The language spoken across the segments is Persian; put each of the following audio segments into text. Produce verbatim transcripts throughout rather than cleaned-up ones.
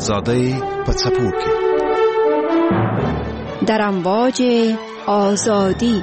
آزاده پڅپورکي در امواج آزادی.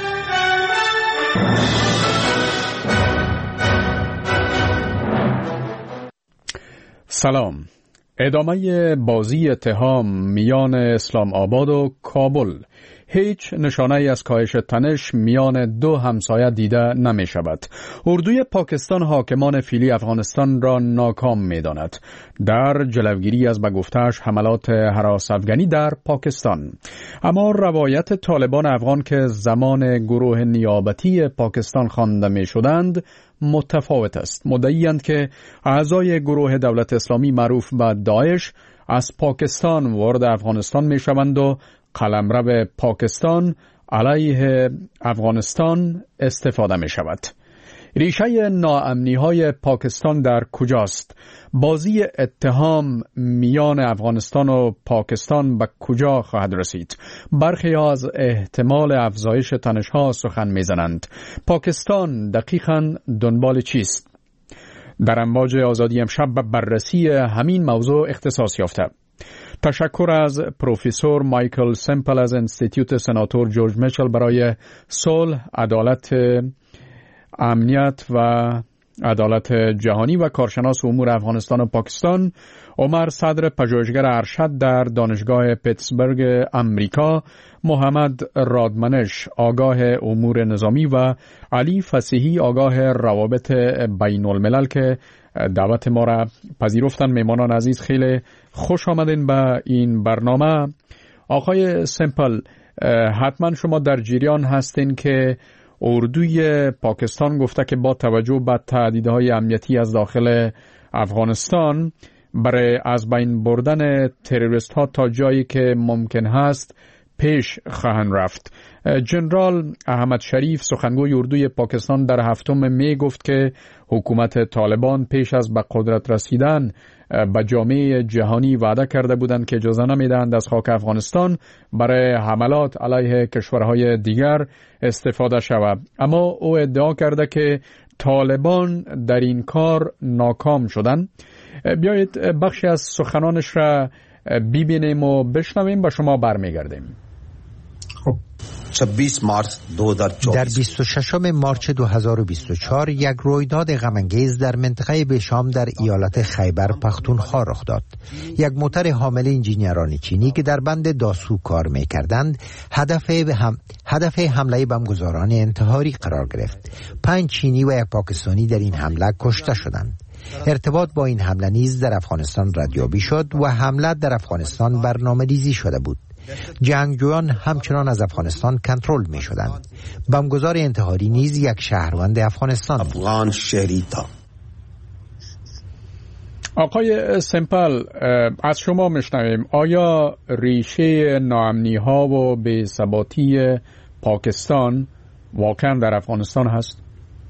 سلام. ادامه بازی اتهام میان اسلام آباد و کابل. هیچ نشانه ای از کاهش تنش میان دو همسایه دیده نمی شود. اردوی پاکستان حاکمان فعلی افغانستان را ناکام می داند در جلوگیری از به گفته‌اش حملات هراس افغانی در پاکستان. اما روایت طالبان افغان که زمان گروه نیابتی پاکستان خوانده می شدند متفاوت است. مدعی‌اند که اعضای گروه دولت اسلامی معروف به داعش از پاکستان وارد افغانستان می شوند و قلمرو پاکستان علیه افغانستان استفاده می شود. ریشه ناامنی های پاکستان در کجاست؟ بازی اتهام میان افغانستان و پاکستان به کجا خواهد رسید؟ برخی از احتمال افزایش تنش ها سخن می زنند. پاکستان دقیقاً دنبال چیست؟ در امواج آزادی امشب به بررسی همین موضوع اختصاص یافته. تشکر از پروفسور مایکل سمپل از انستیتیوت سناتور جورج میچل برای صلح، عدالت، امنیت و عدالت جهانی و کارشناس امور افغانستان و پاکستان، عمر صدر پژوهشگر ارشد در دانشگاه پیتسبرگ امریکا، محمد رادمنش آگاه امور نظامی و علی فصیحی آگاه روابط بین الملل که دعوت ما را پذیرفتن. میمانان عزیز خیلی خوش آمدین به این برنامه. آقای سمپل، حتما شما در جریان هستین که اردوی پاکستان گفته که با توجه به تهدیدهای امنیتی از داخل افغانستان برای از بین بردن تروریست ها تا جایی که ممکن هست پیش خواهند رفت. جنرال احمد شریف سخنگوی اردوی پاکستان در هفتم می گفت که حکومت طالبان پیش از به قدرت رسیدن به جامعه جهانی وعده کرده بودند که اجازه نمیدهند از خاک افغانستان برای حملات علیه کشورهای دیگر استفاده شود. اما او ادعا کرده که طالبان در این کار ناکام شدند. بیایید بخشی از سخنانش را ببینیم و بشنویم، با شما برمیگردیم. در بیست و ششم مارچ دو هزار و بیست و چهار یک رویداد غم‌انگیز در منطقه بشام در ایالت خیبر پختونخوا رخ داد. یک موتر حامل انجینیران چینی که در بند داسو کار می‌کردند هدف هم هدف حمله بمبگذاران انتحاری قرار گرفت. پنج چینی و یک پاکستانی در این حمله کشته شدند. ارتباط با این حمله نیز در افغانستان ردیابی شد و حمله در افغانستان برنامه‌ریزی شده بود. جنگجویان همچنان از افغانستان کنترل می شدند. بمبگذار انتحاری نیز یک شهروند افغانستان افغان شهریتا. آقای سمپل، از شما میشنویم آیا ریشه ناامنی ها و بی‌ثباتی پاکستان واقعا در افغانستان هست؟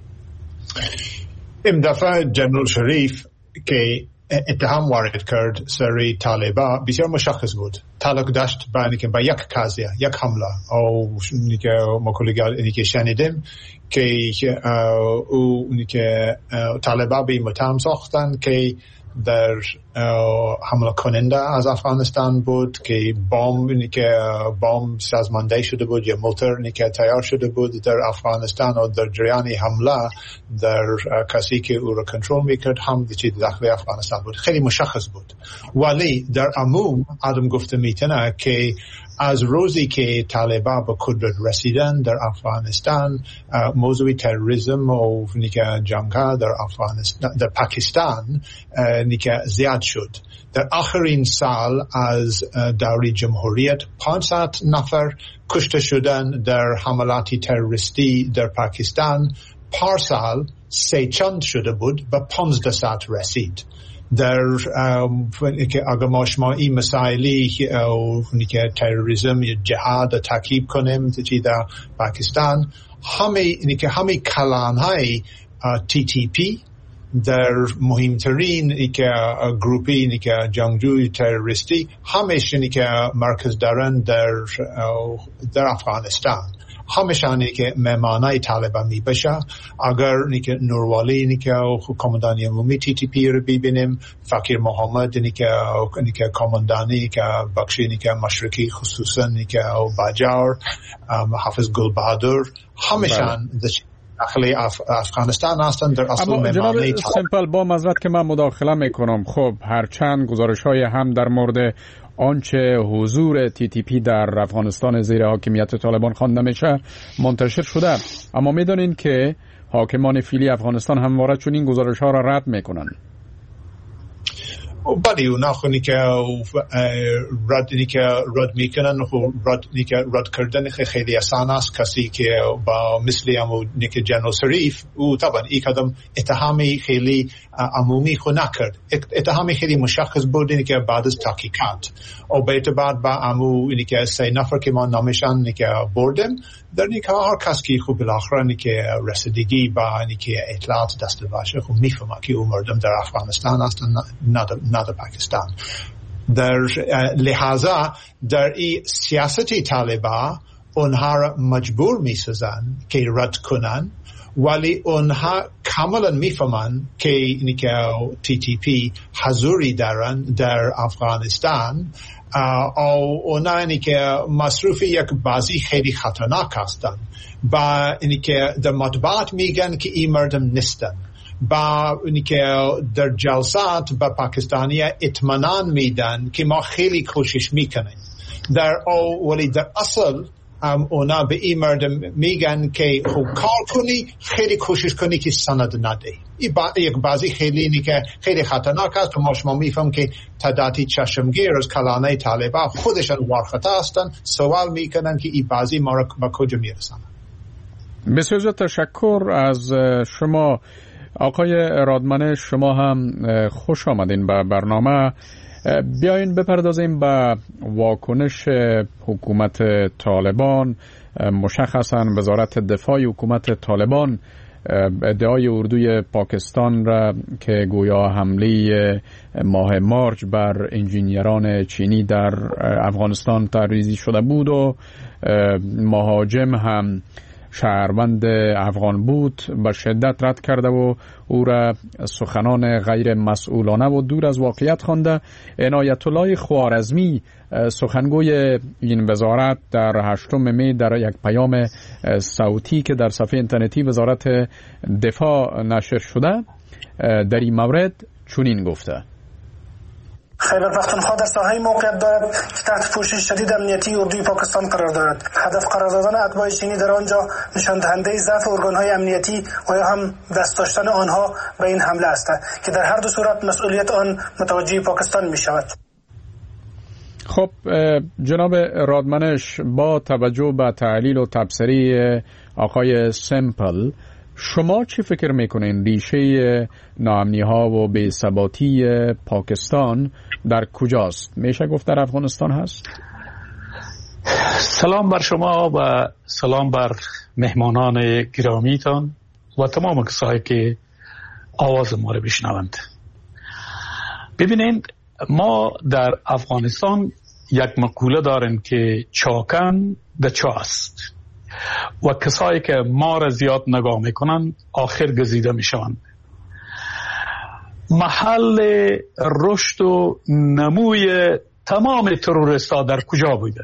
این دفعه جنرال شریف که اتهام وارد کرد سری طالبا بسیار مشخص بود. تعلق داشت به که به یک قضیه، یک حمله او نیکه ما کلیگال که شنیدیم که او نیکه طالبا به متهم ساختن که در حمله کننده از افغانستان بود که بمب که بمب سازمانده شده بود یا موتور که تیار شده بود در افغانستان و در جریان حمله در کسی که او را کنترل میکرد هم چیز داخل افغانستان بود. خیلی مشخص بود. ولی در عموم آدم گفته میتونه که از روزی که طالبان به قدرت رسیدن در افغانستان موضوع تروریسم و نیکه جنگا در افغانستان در پاکستان نیکه زیاد شد. در آخرین سال از دوره جمهوریت پانصد نفر کشته شدن در حملاتی تروریستی در پاکستان. پارسال سه چند شده بود و پانزده صد رسید. در که اگر ما شما این مسائلی که تروریسم یا جهاد ترکیب کنیم در پاکستان، همه که همه کلان های تی تی پی در مهمترین که گروپی که جنگجوی تروریستی همش که مرکز دارن در در افغانستان. همشانی که مهمانای طالبان می بشه. اگر نیکه نوروالی نیکه کماندانی عمومی تی تی پی رو ببینیم، فقیر محمد نیکه نیکه کماندانی که بخشی نیکه مشرقی خصوصا نیکه باجار، حافظ گل بهادر، همشان داخل اف... افغانستان هستند در اصل مهمانی. اما جناب سمپل با معذرت که من مداخله میکنم، خب هرچند گزارش های هم در مورد آنچه حضور تی تی پی در افغانستان زیر حاکمیت طالبان خوانده میشه منتشر شده، اما میدونین که حاکمان فعلی افغانستان همواره چون این گزارش ها را رد میکنن. بله اونا خونی که رد نیکه رد میکنن و رد نیکه رد کردن خیلی آسان است. کسی که با مثل امو نیکه جنرال شریف او طبعا این کدام اتهامی خیلی عمومی خو نکرد، اتهامی خیلی مشخص بود نیکه بعد از تحقیقات و به اعتبار با امو نیکه سه نفر که ما نامشان نیکه بردیم در نیکه هر کس که خوب بالاخره نیکه رسیدگی با نیکه اطلاعات داشته باشه خوب میفهمه که او مردم در افغانستان هستن نه نه در پاکستان. در لحاظا در این سیاستی طالبان اونها را مجبور میسازن که رد کنن، ولی اونها کاملا میفهمن که نیکه تی تی پی حضوری دارن در افغانستان او اونا نیکه مصروف یک بازی خیلی خطرناک هستن. با نیکه در مطبوعات میگن که این مردم نیستن، با اینکه در جلسات با پاکستانی اطمینان میدن که ما خیلی کوشش میکنیم در او، ولی در اصل هم اونا به این مردم میگن که خوب کار کنی، خیلی کوشش کنی که سند نده. این با یک بازی خیلی نیکه خیلی خطرناک است و ما شما میفهم که تعدادی چشمگیر از کلانه طالبان خودشان وارخطا هستن، سوال میکنن که این بازی ما را به کجا میرسن. بسیار تشکر از شما آقای رادمنش، شما هم خوش آمدین به برنامه. بیاین بپردازیم به واکنش حکومت طالبان، مشخصا وزارت دفاع حکومت طالبان ادعای اردوی پاکستان را که گویا حمله ماه مارچ بر انجینیران چینی در افغانستان طرحریزی شده بود و مهاجم هم شهروند افغان بود به شدت رد کرده و او را سخنان غیر مسئولانه و دور از واقعیت خوانده. عنایت الله خوارزمی سخنگوی این وزارت در هشتم می در یک پیام صوتی که در صفحه اینترنتی وزارت دفاع نشر شده در این مورد چنین گفته: خیبر پختونخوا در ساحه موقعیت دارد که تحت پوشش شدید امنیتی اردوی پاکستان قرار دارد. هدف قرار دادن اتباع چینی در آنجا نشان دهنده ضعف ارگان‌های امنیتی و یا هم دست داشتن آنها به این حمله است که در هر دو صورت مسئولیت آن متوجه پاکستان می شود. خب جناب رادمنش، با توجه به تحلیل و تبصره آقای سمپل، شما چی فکر میکنین ریشه ناامنی ها و بی‌ثباتی پاکستان در کجاست؟ میشه گفت در افغانستان هست؟ سلام بر شما و سلام بر مهمانان گرامیتان و تمام کسایی که آواز ما رو بشنوند. ببینید، ما در افغانستان یک مقوله داریم که چاکن ده چاست و کسایی که ما را زیاد نگاه میکنن آخر گزیده میشوند. محل رشد و نموی تمام تروریست ها در کجا بوده؟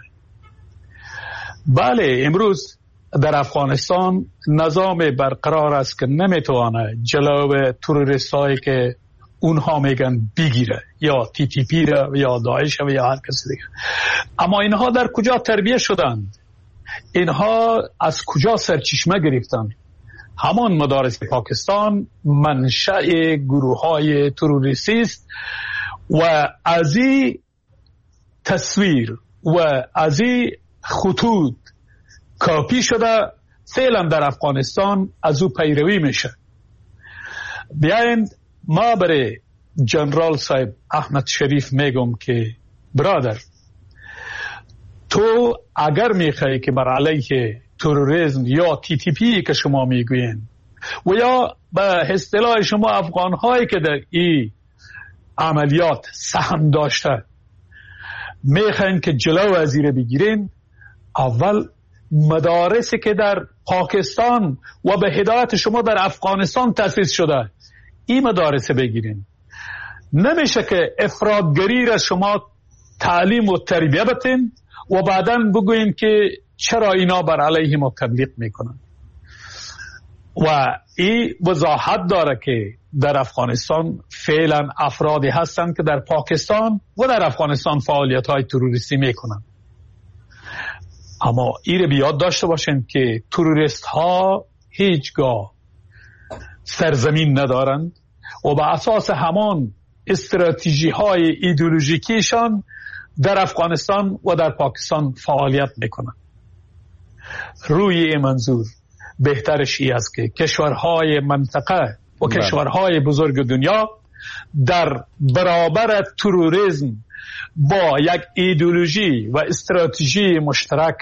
بله، امروز در افغانستان نظام برقرار است که نمیتوانه جلو تروریست هایی که اونها میگن بگیره، یا تی تی پی را یا داعش یا هر کسی دیگه. اما اینها در کجا تربیت شدند؟ اینها از کجا سرچشمه گرفتند؟ همان مدارس پاکستان منشأ گروه های تروریستی است و از این تصویر و از این خطوط کاپی شده فعلا در افغانستان از او پیروی میشه. بیایند ما برای جنرال صاحب احمد شریف میگم که برادر، تو اگر میخوای که بر علیه تروریسم یا تی تی پی که شما میگوین و یا به اصطلاح شما افغانهایی که در این عملیات سهم داشته میخواین که جلو وزیر بگیرین، اول مدارسی که در پاکستان و به هدایت شما در افغانستان تأسیس شده، این مدارس بگیرین. نمیشه که افراطگری را شما تعلیم و تربیه بتین و بعداً بگوین که چرا اینا بر علیه ما تبلیغ میکنن. و این وضاحت داره که در افغانستان فعلا افرادی هستند که در پاکستان و در افغانستان فعالیت های تروریستی میکنن. اما این بیاد داشته باشین که تروریست ها هیچگاه سرزمین ندارند و به اساس همان استراتژی های ایدئولوژیکیشان در افغانستان و در پاکستان فعالیت میکنن. روی این منظور بهترش ای است که کشورهای منطقه و کشورهای بزرگ دنیا در برابر تروریسم با یک ایدئولوژی و استراتژی مشترک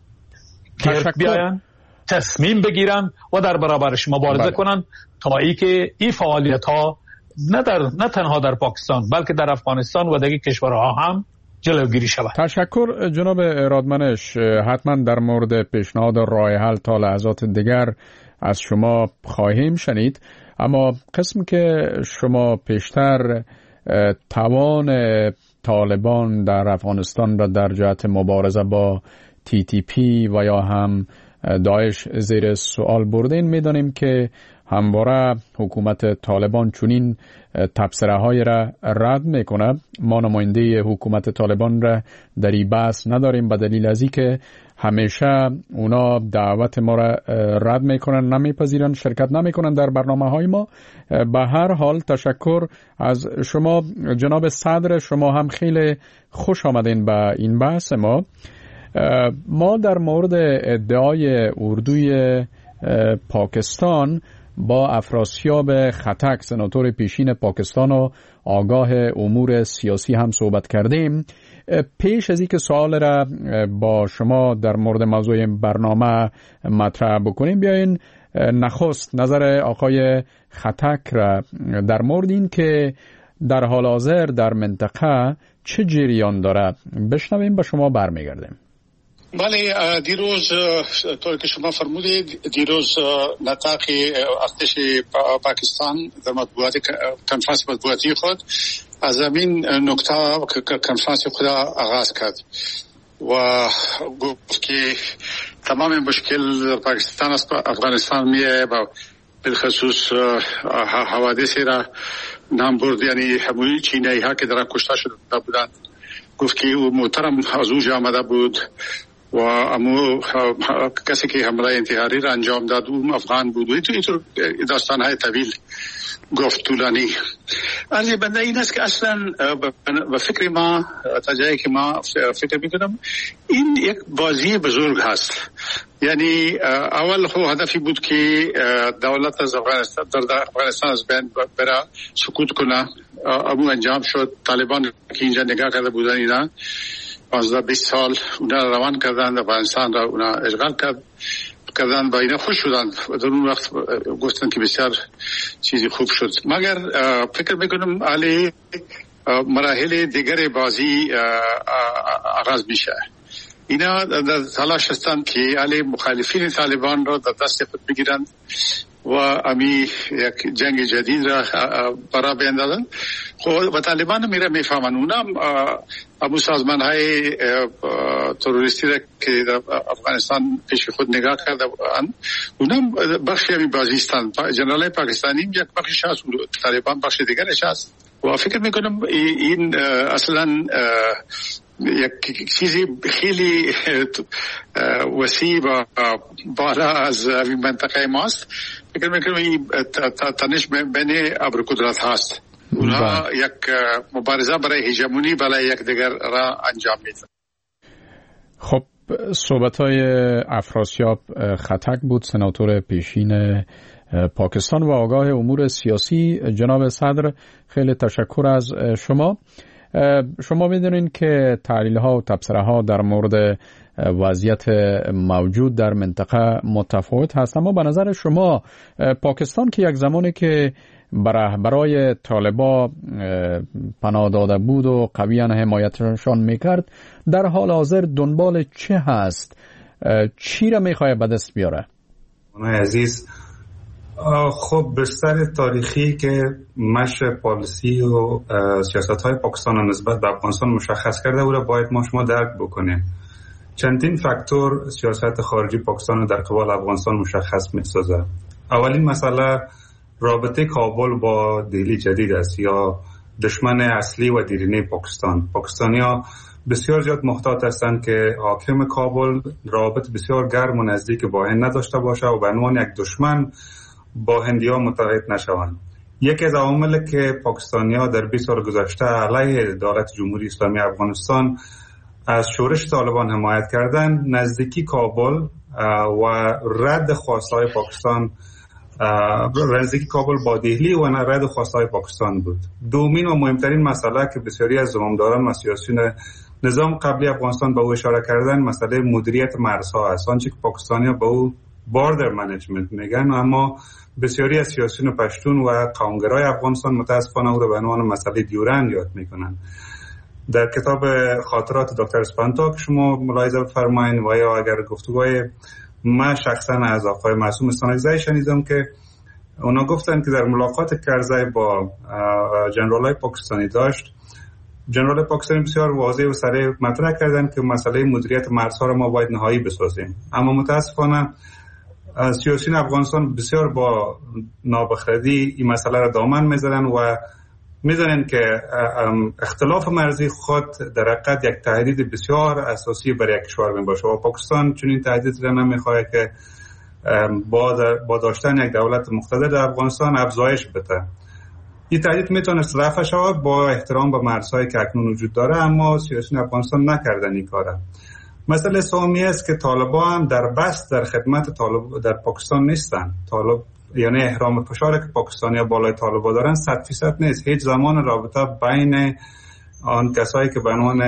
گرد بیاین، تصمیم بگیرن و در برابرش مبارزه بله. کنن تا ای که این فعالیت ها نه, در نه تنها در پاکستان بلکه در افغانستان و دیگر کشورها هم جلوگیری شود. تشکر جناب رادمنش. حتما در مورد پیشنهاد راه حل تا لحظات دیگر از شما خواهیم شنید، اما قسم که شما پیشتر توان طالبان در افغانستان را در جهت مبارزه با تی تی پی و یا هم داعش زیر سوال بردین، میدانیم که همواره حکومت طالبان چنین تبصره های را رد میکنه. ما نماینده حکومت طالبان را در این بحث نداریم به دلیل از اینکه همیشه اونا دعوت ما را رد میکنن، نمیپذیرن، شرکت نمیکنن در برنامه های ما. به هر حال تشکر از شما جناب صدر، شما هم خیلی خوش آمدین به این بحث ما. ما در مورد ادعای اردوی پاکستان با افراسیاب خطک سناتور پیشین پاکستان و آگاه امور سیاسی هم صحبت کردیم. پیش از اینکه سوال را با شما در مورد موضوع برنامه مطرح بکنیم، بیاین نخست نظر آقای خطک را در مورد این که در حال حاضر در منطقه چه جریان داره بشنویم، به شما برمیگردیم. بله، دیروز طور که شما فرمودید، دیروز نطاق ارتش پاکستان در مطبوعات کنفرانس مطبوعاتی خود از همین نکته کنفرانس خود آغاز کرد و گفت که تمام مشکل پاکستان از افغانستان میه و بالخصوص حوادثی را نام برد، یعنی همون چینایی ها که در کشته شده بودند. گفت که او محترم از اوج آمده بود و امو کسی که حمله انتحاری را انجام داد اون افغان بود. اینطور داستانهای طویل گفت طولانی. عرض بنده این است که اصلا و فکر ما تا جایی که ما فکر میکنم این یک بازی بزرگ هست. یعنی اول خو هدفی بود که دولت از افغانستان در افغانستان از بین بره، سکوت کنه. امو انجام شد. طالبان که اینجا نگاه کرده بودن اینا پانزده بیست سال اونا روان کردن، افغانستان را اونا اشغال کرد کردن، با اینا خوش شدن. در اون وقت گفتن که بسیار چیزی خوب شد. مگر فکر میکنم علی مراحل دیگر بازی آغاز میشه. اینا در تلاش هستند که علی مخالفین طالبان را در دست خود بگیرند و امی یک جنگ جدید را برا بیندازن. خب و طالبان میره میفهمن اونا ابو سازمان های تروریستی را که در افغانستان پیش خود نگاه کرده اونا بخشی همی بازی هستند. جنرال پاکستانی یک بخشش هست، طالبان بخش دیگرش هست و فکر میکنم این اصلا یک چیزی خیلی وسیع و بالا از این منطقه ماست. فکر میکنم این تنش بین ابرقدرت هست. اونها یک مبارزه برای هژمونی برای یک دیگر را انجام میدن. خب صحبت‌های افراسیاب خطک بود، سناتور پیشین پاکستان و آگاه امور سیاسی. جناب صدر خیلی تشکر از شما. شما میدونین که تحلیل ها و تبصره ها در مورد وضعیت موجود در منطقه متفاوت هست، اما به نظر شما پاکستان که یک زمانی که برای طالبا پناه داده بود و قویاً حمایتشان میکرد، در حال حاضر دنبال چه هست چی را میخواه به دست بیاره؟ عزیز، خب بستر تاریخی که مشر پالیسی و سیاست های پاکستان نسبت به افغانستان مشخص کرده او را باید ما شما درک بکنیم. چندین فاکتور سیاست خارجی پاکستان در قبال افغانستان مشخص می‌سازد. اولین مسئله رابطه کابل با دهلی جدید است یا دشمن اصلی و دیرینه پاکستان. پاکستانی‌ها بسیار زیاد محتاط هستند که حاکم کابل رابط بسیار گرم و نزدیک با هند نداشته باشه و به عنوان یک دشمن با هندی‌ها متحد نشوند. یکی از عواملی که پاکستانی‌ها در بیست سال گذشته علیه دولت جمهوری اسلامی افغانستان از شورش طالبان حمایت کردن، نزدیکی کابل و رد خواستهای پاکستان، نزدیکی کابل با دهلی و رد خواستهای پاکستان بود. دومین و مهمترین مسئله که بسیاری از زمامداران و سیاسیون نظام قبلی افغانستان به او اشاره کردن، مسئله مدیریت مرزها است. آنچه که پاکستانی‌ها به او باردر منیجمنت میگن، اما بسیاری از سیاسیون پشتون و قومگرای افغانستان متاسفانه او را به عنوان مسئله دیورند یاد میکنن. در کتاب خاطرات دکتر اسپانتاک شما ملاحظه بفرمایید و یا اگر گفتگوهای من شخصا از آقای معصوم استانکزی شنیدم که اونا گفتن که در ملاقات کرزی با جنرالای پاکستانی داشت، جنرال پاکستانی بسیار واضح و صریح مطرح کردن که مسئله مدیریت مرزها را ما باید نهایی بسازیم. اما متاسفانه سیاسیون افغانستان بسیار با نابخردی این مسئله را دامن میزنن و میدونن که اختلاف مرزی خود در حقیقت یک تهدید بسیار اساسی برای یک کشور می باشه و پاکستان چنین تهدید را نمیخواد که با, با داشتن یک دولت مقتدر در افغانستان افزایش بده. این تهدید میتونه رفع شود با احترام به مرزهایی که اکنون وجود داره، اما سیاسیون افغانستان نکردن این کاره. مسئله سومی است که طالبان در بست در خدمت طالب در پاکستان نیستن. طالب یعنی احرام فشاری که پاکستانی‌ها بالای طالبان دارن صد فیصد نیست. هیچ زمان رابطه بین آن کسایی که به عنوان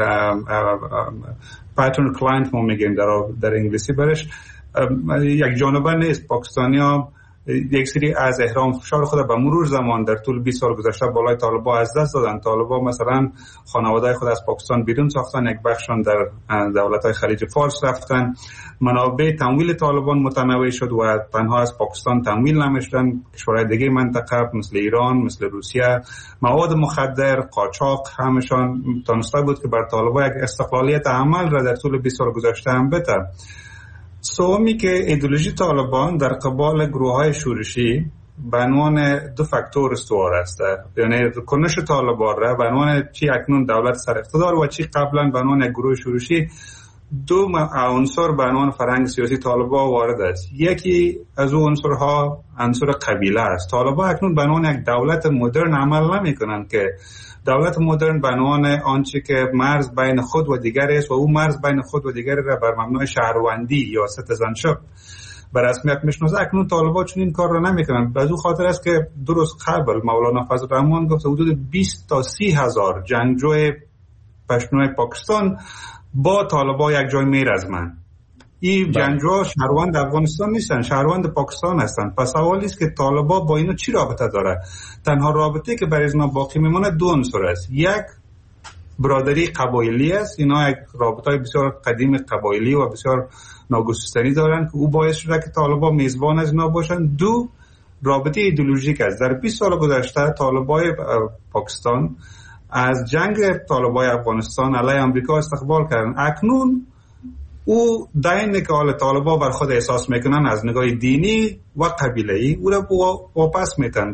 پاترن کلاینت ما میگیم در در انگلیسی برش یک جانبه نیست. پاکستانی‌ها یک سری از احرام فشار خود به مرور زمان در طول بیست سال گذشته بالای طالبان از دست دادن. طالبان مثلا خانواده خود از پاکستان بیرون ساختن، یک بخششان در دولت‌های خلیج فارس رفتن، منابع تمویل طالبان متنوع شد و تنها از پاکستان تمویل نمیشدن، کشورهای دیگه منطقه مثل ایران، مثل روسیه، مواد مخدر، قاچاق همشان تونسته بود که بر طالبان یک استقلالیت عمل را در طول بیست سال گذشته هم بده. سومی که ایدئولوژی طالبان در قبال گروه‌های شورشی به عنوان دو فاکتور استوار است، یعنی کنش طالبان را به عنوان چی اکنون دولت سر اقتدار و چی قبلا به عنوان گروه شورشی، دو عنصر به عنوان فرهنگ سیاسی طالبان وارد است. یکی از اون عنصرها عنصر قبیله است. طالبان اکنون به عنوان یک دولت مدرن عمل نمی‌کنند که دولت مدرن به عنوان آنچه که مرز بین خود و دیگری است و او مرز بین خود و دیگری را بر مبنای شهروندی یا سیتیزنشیپ به رسمیت میشناسه. اکنون طالبان چنین کار را نمی‌کنند. از او خاطر است که درست قبل مولانا فضل الرحمن گفت حدود بیست تا سی هزار جنگجوی پشتونای پاکستان با طالبان یک جای میرزمند. این جنگجوها شهروند افغانستان نیستن، شهروند پاکستان هستند. پس سوالی است که طالبان با اینو چی رابطه داره؟ تنها رابطه که برای اینا باقی میمونه دو عنصر است. یک برادری قبایلی است، اینا یک رابطه بسیار قدیم قبایلی و بسیار ناگسستنی دارن که او باعث شده که طالبان میزبان از اینا باشن. دو رابطه ایدئولوژیک است. در بیست سال گذشته طالبان پاکستان از جنگ طالبان افغانستان علیه آمریکا استقبال کردن. اکنون او دینی که حال طالبان بر خود احساس میکنن از نگاه دینی و قبیله‌ای او را واپس میتن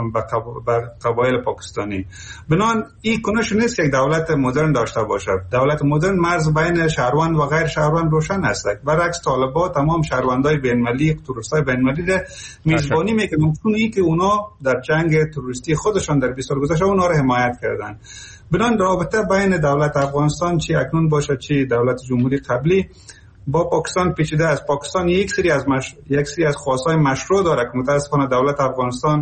به قبایل پاکستانی. بنان این کنش نیست یک دولت مدرن داشته باشد. دولت مدرن مرز بین شهروند و غیر شهروند روشن است. برعکس طالبان تمام شهروندای بین‌المللی، تروریستای بین‌المللی را میزبانی میکنن، چون ای که اونا در جنگ تروریستی خودشان در بیست سال گذشته اونا را حمایت کردن. بنان رابطه بین دولت افغانستان چی اکنون باشه چی دولت جمهوری قبلی با پاکستان پیچیده است. پاکستان یک سری از مش... یک سری از خواستهای مشروع داره که متاسفانه دولت افغانستان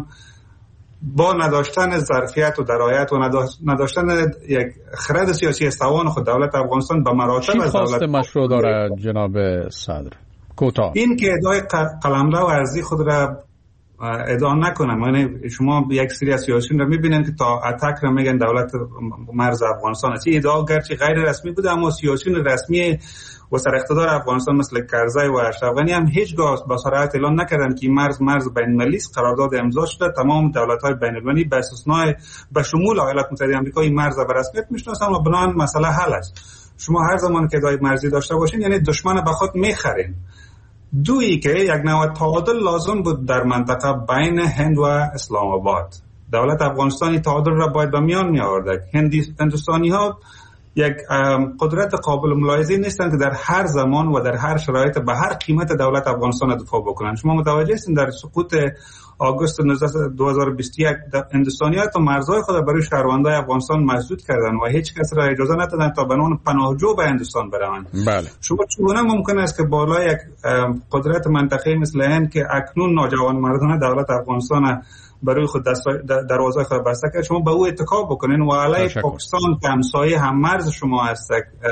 با نداشتن ظرفیت و درایت و نداشتن یک خرد سیاسی استوان خود دولت افغانستان به مراتب از دولت مشروع داره. جناب صدر کوتاه این که ادعای قلمرو ارضی خود را ادعا نکنم. یعنی شما یک سری از سیاسیون رو میبینن که تا اتک رو میگن دولت مرز افغانستان است. این ادعا گرچه غیر رسمی بوده اما سیاسیون رسمی و سر اقتدار افغانستان مثل کرزی و اشرف غنی هم هیچگاه با صراحت اعلان نکردن که مرز مرز بین المللی است. قرارداد امضا شده، تمام دولت‌های بین المللی به استثنای به شمول ایالات متحده آمریکا این مرز به رسمیت میشناسن و بنابراین مسئله حل است. شما هر زمان که ادعای مرزی داشته باشین یعنی دشمن به خود میخرین. دویی که یک نوع تعادل لازم بود در منطقه بین هند و اسلام آباد. دولت افغانستانی تعادل را باید به میان می آورد. هندوستانی ها یک قدرت قابل ملاحظه نیستند که در هر زمان و در هر شرایط به هر قیمت دولت افغانستان دفاع بکنند. شما متوجه هستید در سقوط آگوست دو هزار و بیست و یک هندوستانی ها تا مرزهای خود برای شهروندان افغانستان مسدود کردند و هیچ کس را اجازه ندادند تا به عنوان پناهجو به هندوستان بروند. بله. شما چگونه ممکن است که بالا یک قدرت منطقه‌ای مثل هند که اکنون ناجوانمردانه دولت افغانستان برای خود دروازه خود بسته کرد شما به او اتکا بکنین و علیه پاکستان که همسایه هم مرز شما هست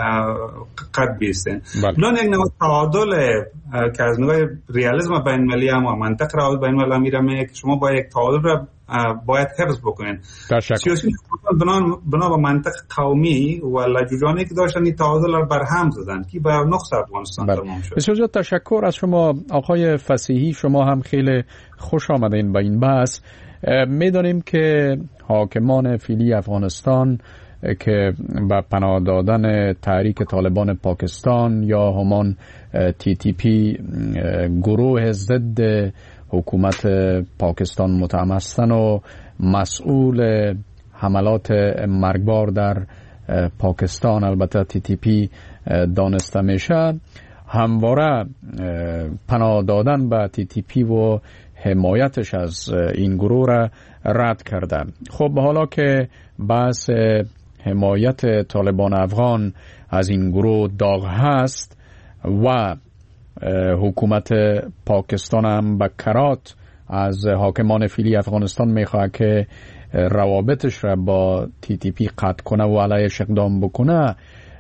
قد بیستین. بلان یک نوع تعادل که از نوع ریالیسم بین المللی هم و منطق روابط بین المللی میره که شما با یک تعادل را باید حفظ بکنین. سیاسی بنا به منطق قومی و لجوجانه که داشتن این تعادل را برهم زدن که به نقص افغانستان تمام شد. بسیار زیاد تشکر از شما آقای فصیحی. شما هم خیلی خوش آمدین به این بحث. میدانیم که حاکمان فعلی افغانستان که به پناه دادن تحریک طالبان پاکستان یا همان تی تی پی گروه ضد حکومت پاکستان متهم هستند و مسئول حملات مرگبار در پاکستان البته تی تی پی دانسته میشه، همواره پناه دادن به تی تی پی و حمایتش از این گروه را رد کرده. خب حالا که بحث حمایت طالبان افغان از این گروه داغ هست و حکومت پاکستان هم به کرات از حاکمان فعلی افغانستان میخواد که روابطش را با تی تی پی قطع کنه و علیهش اقدام بکنه،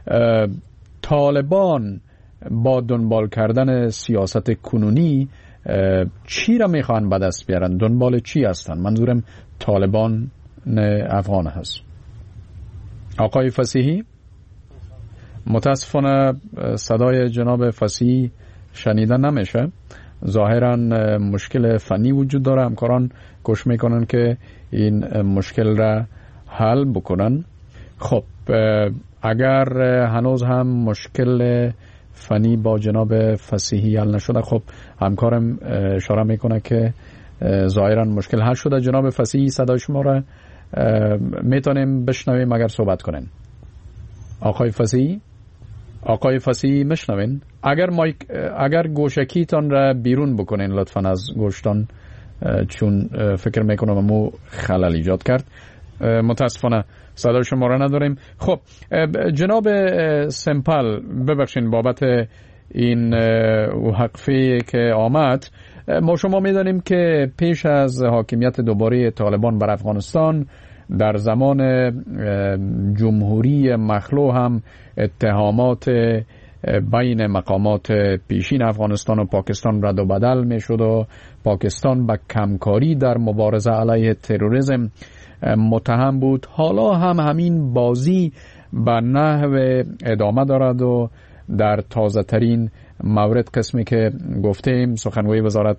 طالبان با دنبال کردن سیاست کنونی چی را میخوان به دست بیارن؟ دنبال چی هستن؟ منظورم طالبان افغان هست. آقای فصیحی، متاسفانه صدای جناب فصیحی شنیده نمیشه. ظاهرا مشکل فنی وجود داره. همکاران کوشش میکنن که این مشکل را حل بکنن. خب اگر هنوز هم مشکل فنی با جناب فصیحی حل نشده، خب همکارم اشاره میکنه که ظاهرا مشکل حل شده. جناب فصیحی صدای شما را میتونیم بشنویم اگر صحبت کنین. آقای فصیحی آقای فصیحی میشنوین؟ اگر مایک اگر گوشکیتان را بیرون بکنین لطفا از گوشتان، چون فکر میکنم مو خلل ایجاد کرد. متاسفانه صدای شما را نداریم. خب جناب سمپل، ببخشین بابت این وقفه که آمد. ما شما میدانیم که پیش از حاکمیت دوباره طالبان بر افغانستان در زمان جمهوری مخلوع هم اتهامات بین مقامات پیشین افغانستان و پاکستان رد و بدل می شد و پاکستان به کمکاری در مبارزه علیه تروریسم متهم بود. حالا هم همین بازی به نحو ادامه دارد و در تازه ترین مورد قسمی که گفتیم سخنگوی وزارت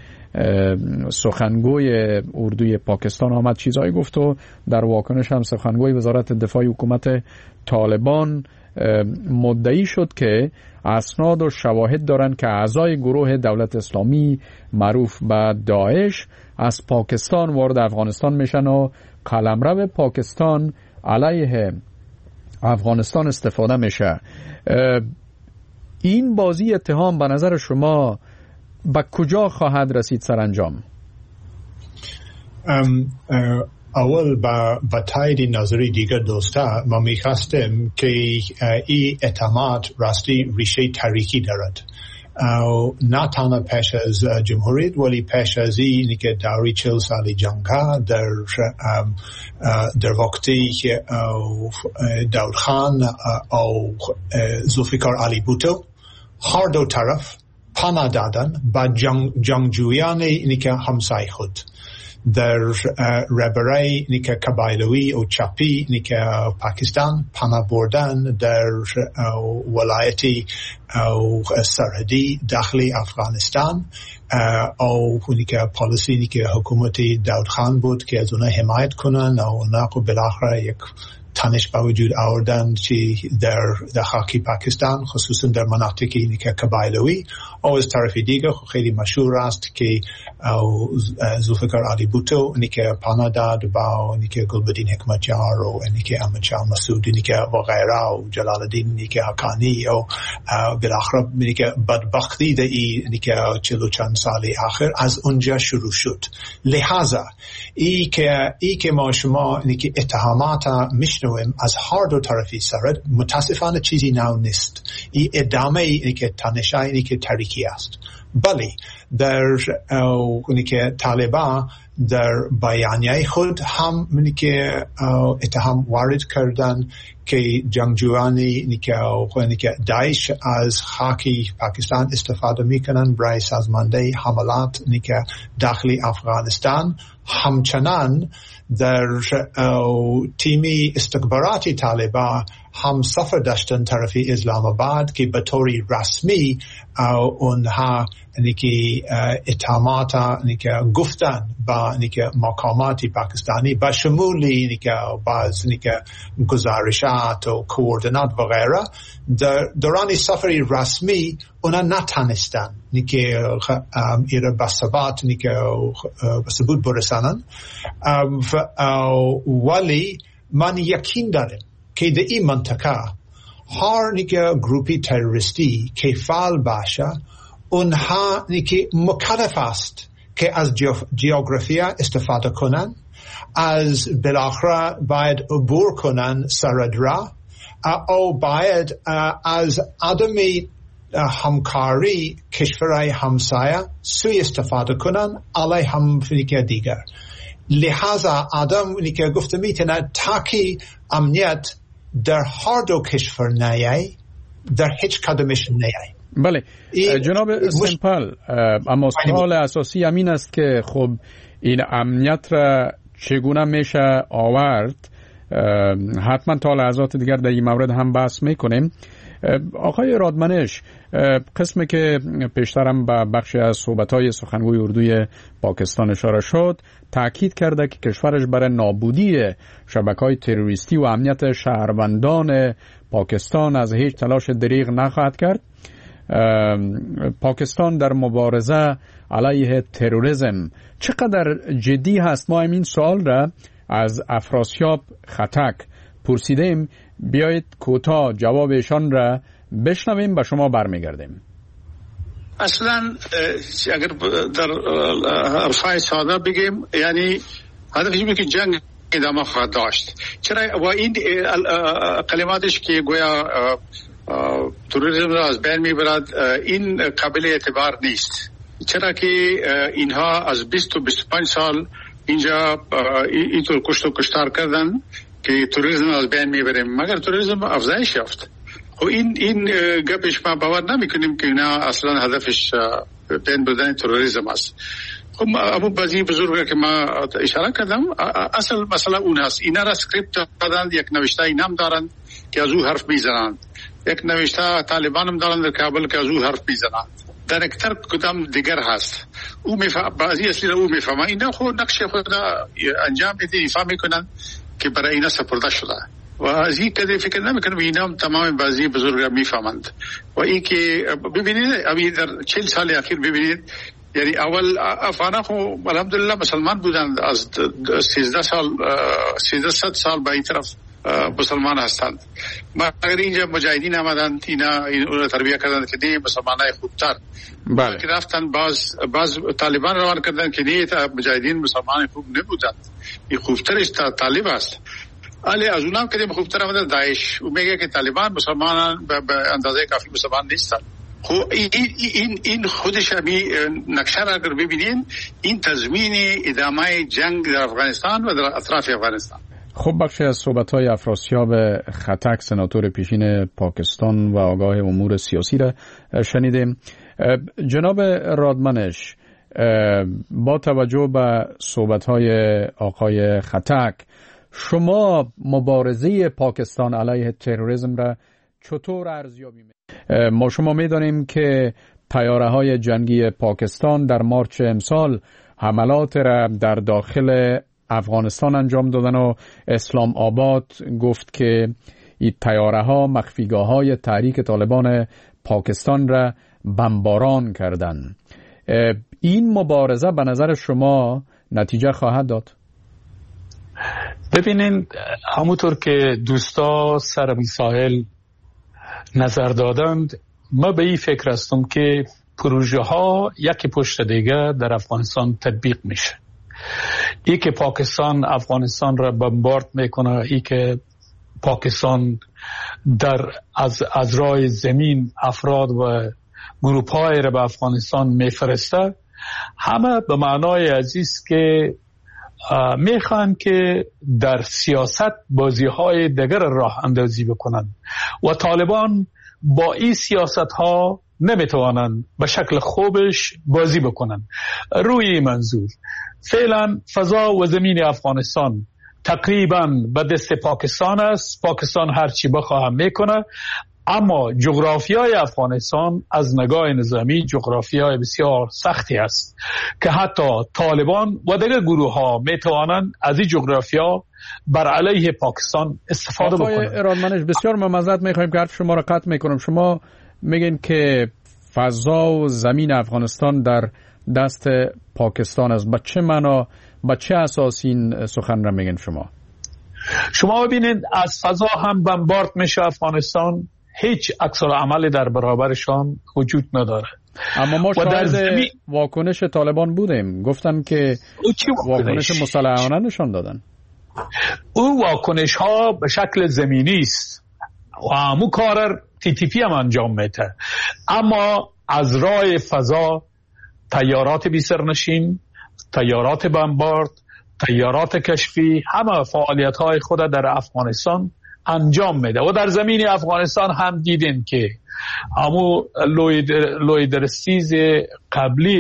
سخنگوی اردوی پاکستان آمد چیزایی گفت و در واکنش هم سخنگوی وزارت دفاع حکومت طالبان مدعی شد که اسناد و شواهد دارند که اعضای گروه دولت اسلامی معروف به داعش از پاکستان وارد افغانستان میشن و قلمرو پاکستان علیه افغانستان استفاده میشه. این بازی اتهام به نظر شما به کجا خواهد رسید سرانجام؟ اول با تایید نظری دیگر دوستا ما میخواستیم که این اتهامات راستی ریشه تاریخی دارد. نه تنها پیش از جمهوریت ولی پیش از این که دوری چهل سالی جنگ در در وقتی که داود خان و ذوالفقار علی بوتو هر دو طرف پناه دادن به جنگ جنگجویان اینی که همسایه خود در ربرای اینی که قبایلوی و چپی اینی که پاکستان پناه بردن در ولایتی سرحدی داخلی افغانستان او اینی که پالیسی اینی که حکومتی داود خان بود که از اونها حمایت کنن و اونها بالاخره یک تنش با وجود آوردن چی در در خاکی پاکستان خصوصا در مناطقی اینی که قبایلوی او از طرف دیگه خیلی مشهور است که ذوالفقار علی بوتو اینی که پناه داد با اینی که گلبدین حکمتیار و اینی که احمد شاه مسعود اینی که و غیره و جلال الدین اینی که حقانی و بالاخره اینی که بدبختی در اینی که چهل و چند سالی آخر از اونجا شروع شد. لحاظا ای که ای که ما شما اینی که اتهامات میشنویم از هر دو طرفی سرد متاسفانه چیزی نو نیست. ای ادامه اینی که تنشای اینی که تاریکی است. بله در اونی که طالبان در بیانیه خود هم اینی که اتهام وارد کردن که جنگجویانی اینی که اینی که داعش از خاکی پاکستان استفاده میکنن برای سازمانده حملات اینی که داخلی افغانستان. همچنان در تیمی استخباراتی طالبان هم سفر داشتن طرف اسلام آباد که به طوری رسمی اونها یعنی که اتهامات یعنی که گفتن با یعنی که مقامات پاکستانی با شمول یعنی که باز یعنی که گزارشات و کوردینات و غیره در دوران سفری رسمی اونا نتانستن یعنی که ایره به ثبات یعنی که به ثبوت برسانن. ولی من یقین دارم که در این منطقه هر نیکه گروپی تروریستی که فعال باشه اونها نیکه مکلف است که از جغرافیا استفاده کنن، از بالاخره باید عبور کنن سرحد را او باید از عدم همکاری کشورهای همسایه سوی استفاده کنن علیه هم فریقه دیگر. لحاظا آدم نیکه گفته میتونه تاکی امنیت در هر دو کشور نیای در هیچ کدامش نیای. بله جناب سمپل، اما سوال اساسی همین است که خب این امنیت را چگونه میشه آورد؟ حتما تا لحظات دیگر در این مورد هم بحث میکنیم. آقای رادمنش، قسمی که پیشترم به بخشی از صحبت‌های سخنگوی اردوی پاکستان اشاره شد، تأکید کرده که کشورش برای نابودی شبکه‌های تروریستی و امنیت شهروندان پاکستان از هیچ تلاش دریغ نخواهد کرد. پاکستان در مبارزه علیه تروریسم چقدر جدی هست؟ ما همین سوال را از افراسیاب خطک پرسیدیم. بیایید کوتاه جوابشان را بشنویم و شما برمیگردیم. اصلا اگر در حرفای ساده بگیم، یعنی هدفش اینه که جنگ ادامه خواهد داشت. چرا؟ و این کلماتش که گویا تروریسم را از بین میبرد این قابل اعتبار نیست. چرا که اینها از بیست و بیست و پنج سال اینجا اینطور کشت و کشتار کردن که تروریسم از بین میبریم، مگر تروریسم افزایش یافت. خب این این گپش ما باور نمیکنیم که اینا اصلا هدفش بین بردن تروریسم است. خب ابو بازی بزرگ که ما اشاره کردم، اصل مسئله اون است. اینا را اسکریپت دادن، یک نوشته نام دارن که از او حرف میزنند، یک نوشته طالبان هم دارن در کابل که از او حرف میزنند، در اکتر کدام دیگر هست. او میفهم بعضی اصلی را او میفهم. اینا خود نقش خود انجام میدن، ایفا میکنن که برای اینا سپرده شده و از این کدی فکر نمیکنم اینا هم تمام بعضی بزرگ را میفهمند. و این که ببینید ابی در چهل سال اخیر ببینید، یعنی اول افغان خو الحمدلله مسلمان بودند، از سیزده سال سیزده سال به این طرف مسلمان هستند. مگر اینجا مجاهدین آمدند، اینا این تربیت کردند که دی مسلمانای خوبتر. بله. که رفتن باز باز طالبان روان کردند که دی مجاهدین مسلمان خوب نبودند، این خوبترش طالب است. علی از اونم که خوبتر آمده داعش. او میگه که طالبان مسلمانان به اندازه کافی مسلمان نیستند. خب این این این خودش همی نقشه را اگر ببینین، این تضمین ادامه جنگ در افغانستان و در اطراف افغانستان. خب بخشی از صحبت‌های افراسیاب خطک سناتور پیشین پاکستان و آگاه امور سیاسی را شنیدیم. جناب رادمنش، با توجه به صحبت‌های آقای خطک، شما مبارزه پاکستان علیه تروریسم را چطور ارزیابی می‌کنید؟ ما شما می‌دانیم که طیاره‌های جنگی پاکستان در مارچ امسال حملات را در داخل افغانستان انجام دادن و اسلام آباد گفت که این طیاره‌ها مخفیگاه‌های تحریک طالبان پاکستان را بمباران کردند. این مبارزه به نظر شما نتیجه خواهد داد؟ ببینین، همونطور که دوستا سر ساحل نظر دادند، ما به این فکر هستم که پروژه ها یکی پشت دیگه در افغانستان تطبیق میشه. ای که پاکستان افغانستان را بمبارد میکنه، ای که پاکستان در از از راه زمین افراد و گروه های را به افغانستان میفرسته، همه به معنای عزیز که میخوان که در سیاست بازی های دیگر راه اندازی بکنن و طالبان با این سیاست ها نمیتوانند به شکل خوبش بازی بکنن. روی منظور فعلا فضا و زمین افغانستان تقریبا به دست پاکستان است. پاکستان هر چی بخواه میکنه، اما جغرافیای افغانستان از نگاه نظامی جغرافیای بسیار سختی است که حتی طالبان و دیگر گروه ها میتوانند از این جغرافیا بر علیه پاکستان استفاده بکنند. آقای رادمنش، بسیار معذرت میخوایم که حرف شما را قطع میکنم. شما میگین که فضا و زمین افغانستان در دست پاکستان است. با چه معنا، با چه اساس این سخن را میگین شما؟ شما ببینید از فضا هم بمبارد میشه افغانستان، هیچ عکس العملی در برابرشان وجود نداره. اما ما شاهد زمین... واکنش طالبان بودیم، گفتن که واکنش مسلحانه نشان دادن. او واکنش ها به شکل زمینی است و همون کار تی تی پی هم انجام میده، اما از راه فضا طیارات بی‌سرنشین، طیارات بمبارد، طیارات کشفی، همه فعالیت های خود در افغانستان انجام میده و در زمین افغانستان هم دیدین که همو لوی درستیز قبلی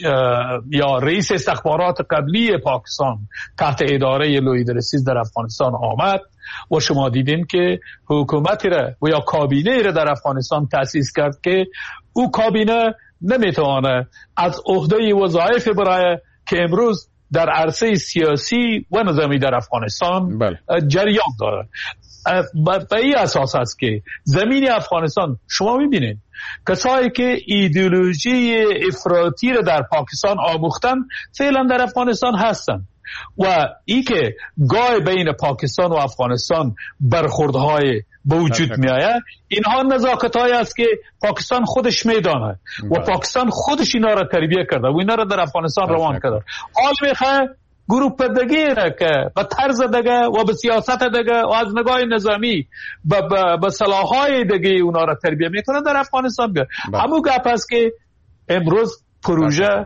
یا رئیس استخبارات قبلی پاکستان تحت اداره لوی درستیز در افغانستان آمد و شما دیدین که حکومتی را و یا کابینه را در افغانستان تأسیس کرد که او کابینه نمیتوانه از عهده وظایف برای که امروز در عرصه سیاسی و نظامی در افغانستان بله. جریان داره. به این اساس است که زمین افغانستان شما میبینید کسایی که ایدئولوژی افراطی را در پاکستان آموختن فعلا در افغانستان هستن و ای که گاه بین پاکستان و افغانستان برخوردهای به وجود می آید، اینها نزاکت‌هایی است که پاکستان خودش میدانه و پاکستان خودش اینا را تربیت کرده و اینا را در افغانستان روان کرده. حال میخواه گروپ دگی را که به طرز دگه و به سیاست دگه و از نگاه نظامی به صلاحهای دگه اونا را تربیت میکنه در افغانستان بیاد. همون گپ است که امروز پروژه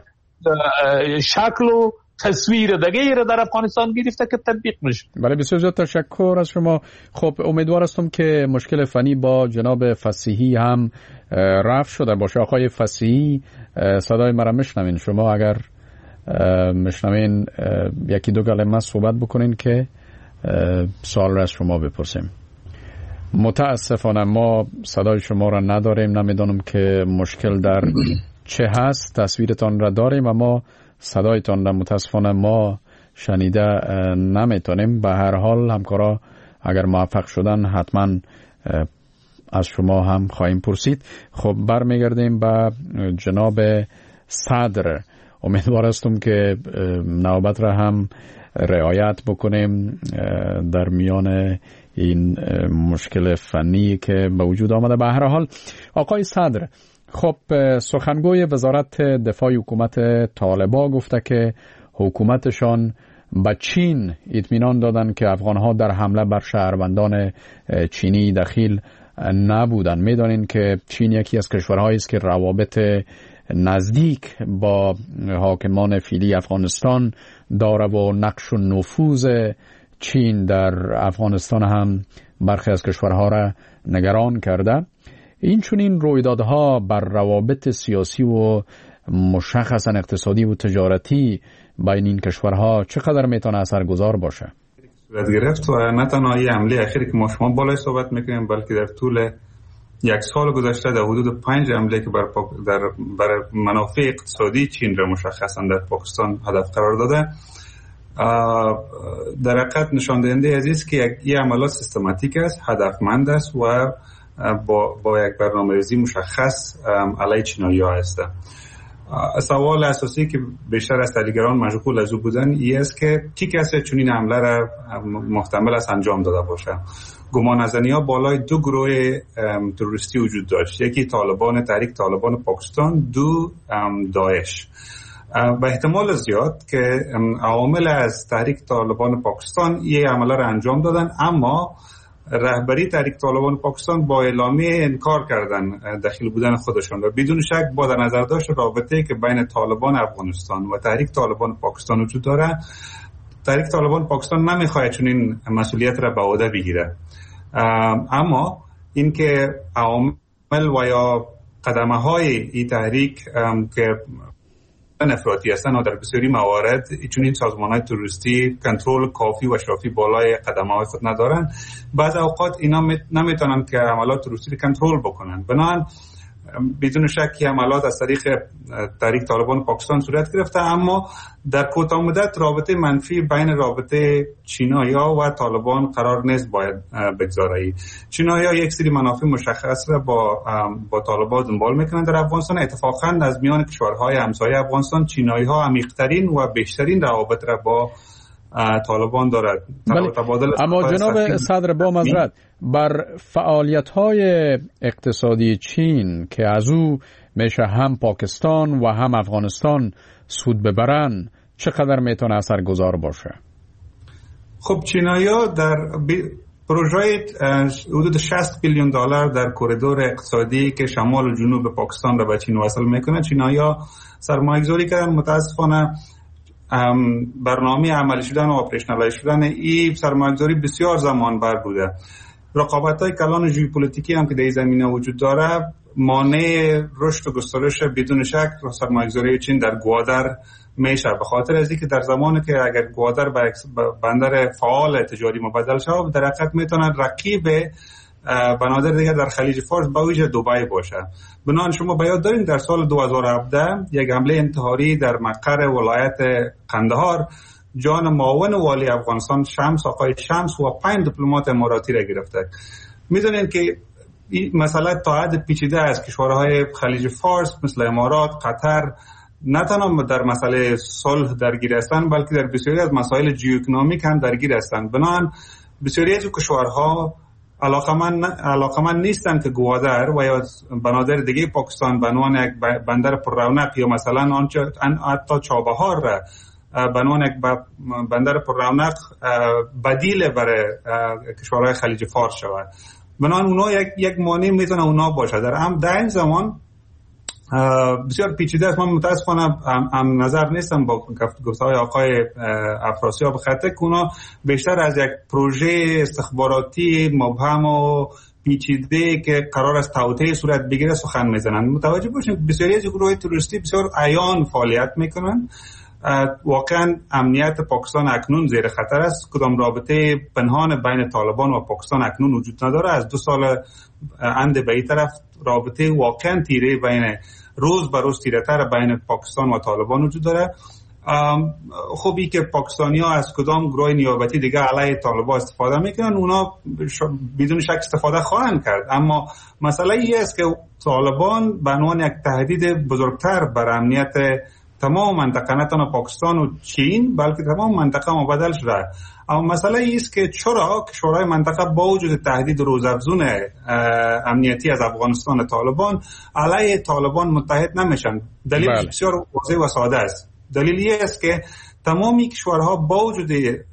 شکل و تصویر دیگه را در افغانستان گرفته که تطبیق میشه. بله، بسیار زیاد تشکر از شما. خب امیدوار هستم که مشکل فنی با جناب فصیحی هم رفع شده باشه. آقای فصیحی، صدای مرا میشنوین؟ شما اگر میشنوین یکی دو کلمه صحبت بکنین که سوال را از شما بپرسیم. متاسفانه ما صدای شما را نداریم، نمیدونم که مشکل در چه هست. تصویرتان را داریم اما صدایتان را متاسفانه ما شنیده نمیتونیم. به هر حال همکارا اگر موفق شدن حتما از شما هم خواهیم پرسید. خب برمیگردیم به جناب صدر. امیدوار هستم که نوبت را هم رعایت بکنیم در میان این مشکل فنی که به وجود آمده. به هر حال آقای صدر، خب سخنگوی وزارت دفاع حکومت طالبان گفته که حکومتشان به چین اطمینان دادن که افغانها در حمله بر شهروندان چینی دخیل نبودن. میدانین که چین یکی از کشورهایی است که روابط نزدیک با حاکمان فعلی افغانستان داره و نقش و نفوذ چین در افغانستان هم برخی از کشورها را نگران کرده. این چنین رویدادها بر روابط سیاسی و مشخصا اقتصادی و تجارتی بین این کشورها چقدر میتونه اثرگذار باشه؟ صورت گرفت و نه تنها این حمله اخیری که ما شما بالای صحبت میکنیم، بلکه در طول یک سال گذشته در حدود پنج حمله که بر در بر منافع اقتصادی چین را مشخصا در پاکستان هدف قرار داده، در حقیقت نشان دهنده است که یک این عملیات سیستماتیک است، هدفمند است و با با یک برنامه‌ریزی مشخص علیه چینایی‌ها است. سوال اساسی که بیشتر از تحلیلگران مشغول از او بودن این است که کی کسی چنین حمله را محتمل است انجام داده باشه. گمانه‌زنی‌ها بالای دو گروه تروریستی وجود داشت، یکی طالبان، تحریک طالبان پاکستان، دو داعش. به احتمال زیاد که عوامل از تحریک طالبان پاکستان این عمله را انجام دادن، اما رهبری تحریک طالبان پاکستان با اعلامیه انکار کردن دخیل بودن خودشون و بدون شک با در نظر داشت رابطه که بین طالبان افغانستان و تحریک طالبان پاکستان وجود داره، تحریک طالبان پاکستان نمیخواد چنین مسئولیت را به عهده بگیره. اما اینکه عوامل و یا قدمه های این تحریک که افراطی هستند و در بسیاری موارد چون این سازمان‌های تروریستی کنترل کافی و شافی بالای قدم‌های خود ندارن، بعض اوقات اینا نمیتونن که عملیات تروریستی کنترل بکنن. بنابراین بدون شک عملیات از طریق تحریک طالبان پاکستان صورت گرفته، اما در کوتاه مدت رابطه منفی بین رابطه چینایی‌ها و طالبان قرار نیست باید بگذاره. چینایی‌ها یک سری منافع مشخص را با با طالبان دنبال میکنن در افغانستان. اتفاقاً از میان کشورهای همسایه افغانستان چینایی‌ها عمیق‌ترین و بیشترین روابط را با طالبان دارد. اما جناب صدر با معذرت، بر فعالیت‌های اقتصادی چین که از او میشه هم پاکستان و هم افغانستان سود ببرن چقدر میتونه اثرگذار باشه؟ خب چینایی‌ها در پروژه حدود شصت بیلیون دلار در کوریدور اقتصادی که شمال و جنوب پاکستان را به چین وصل میکنه چینایی‌ها سرمایه‌گذاری کردن. متاسفانه برنامه عملی شدن و اپریشنالایز شدن این سرمایه‌گذاری بسیار زمان بر بوده. رقابت‌های کلان ژئوپلیتیکی هم که در این زمینه وجود داره مانع رشد و گسترش بدون شک سرمایه‌گذاری چین در گوادر میشه، به خاطر از اینکه در زمانی که اگر گوادر به بندر فعال تجاری مبدل شه در حقیقت میتونه رقیب بنادر دیگر در خلیج فارس با ویژه دبی باشه. بنابراین شما به یاد دارین در سال دو هزار و هفده یک حمله انتحاری در مقر ولایت قندهار جان معاون والی افغانستان شمس آقای شمس و پنج دیپلمات اماراتی را گرفته. میدونین که این مسئله تا حد پیچیده است. کشورهای خلیج فارس مثل امارات، قطر نه تنها در مسئله صلح درگیر هستند بلکه در بسیاری از مسائل ژئواکونومیک هم درگیر هستند. بنابراین بسیاری از کشورها علاقمند علاقمند نیستند که گوادر و یا بنادر دیگه پاکستان به عنوان یک بندر پر رونق یا مثلا آنچه حتی چابهار را به عنوان یک بندر پر رونق بدیل برای کشورهای خلیج فارس شود. بنابراین اونا یک یک مانع میتونه اونا باشه. در هم در این زمان بسیار پیچیده است. من متاسفانه هم نظر نیستم با گفته‌های آقای افراسیاب خطه که اونا بیشتر از یک پروژه استخباراتی مبهم و پیچیده که قرار است توطئه صورت بگیره سخن میزنن. متوجه باشید بسیاری از گروه‌های تروریستی بسیار عیان فعالیت میکنن. واقعا امنیت پاکستان اکنون زیر خطر است. کدام رابطه پنهان بین طالبان و پاکستان اکنون وجود نداره. از دو سال اند به این طرف رابطه واقعا تیره بین روز به روز تیره‌تر بین پاکستان و طالبان وجود داره. خوبی که پاکستانی ها از کدام گروه نیابتی دیگه علیه طالبان استفاده میکنن اونا بدون شک استفاده خواهند کرد، اما مسئله این است که طالبان به عنوان یک تهدید بزرگتر بر امنیت تمام منطقه نه تنها پاکستان و چین بلکه تمام منطقه مبادل شده. اما مسئله ای است که چرا کشورهای منطقه با وجود تهدید روزافزون امنیتی از افغانستان و طالبان علیه طالبان متحد نمیشن؟ دلیل بله. بسیار واضح و ساده است. دلیل این است که تمامی کشورها با وجود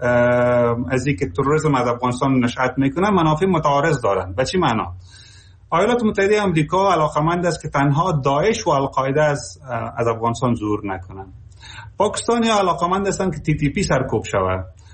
از اینکه تروریسم از افغانستان نشأت میکنه منافع متعارض دارند. به چه معنا؟ ایالات متحده آمریکا علاقمند است که تنها داعش و القاعده از از افغانستان ظهور نکنند. پاکستانی علاقمند هستند که تی تی پی سرکوب شود.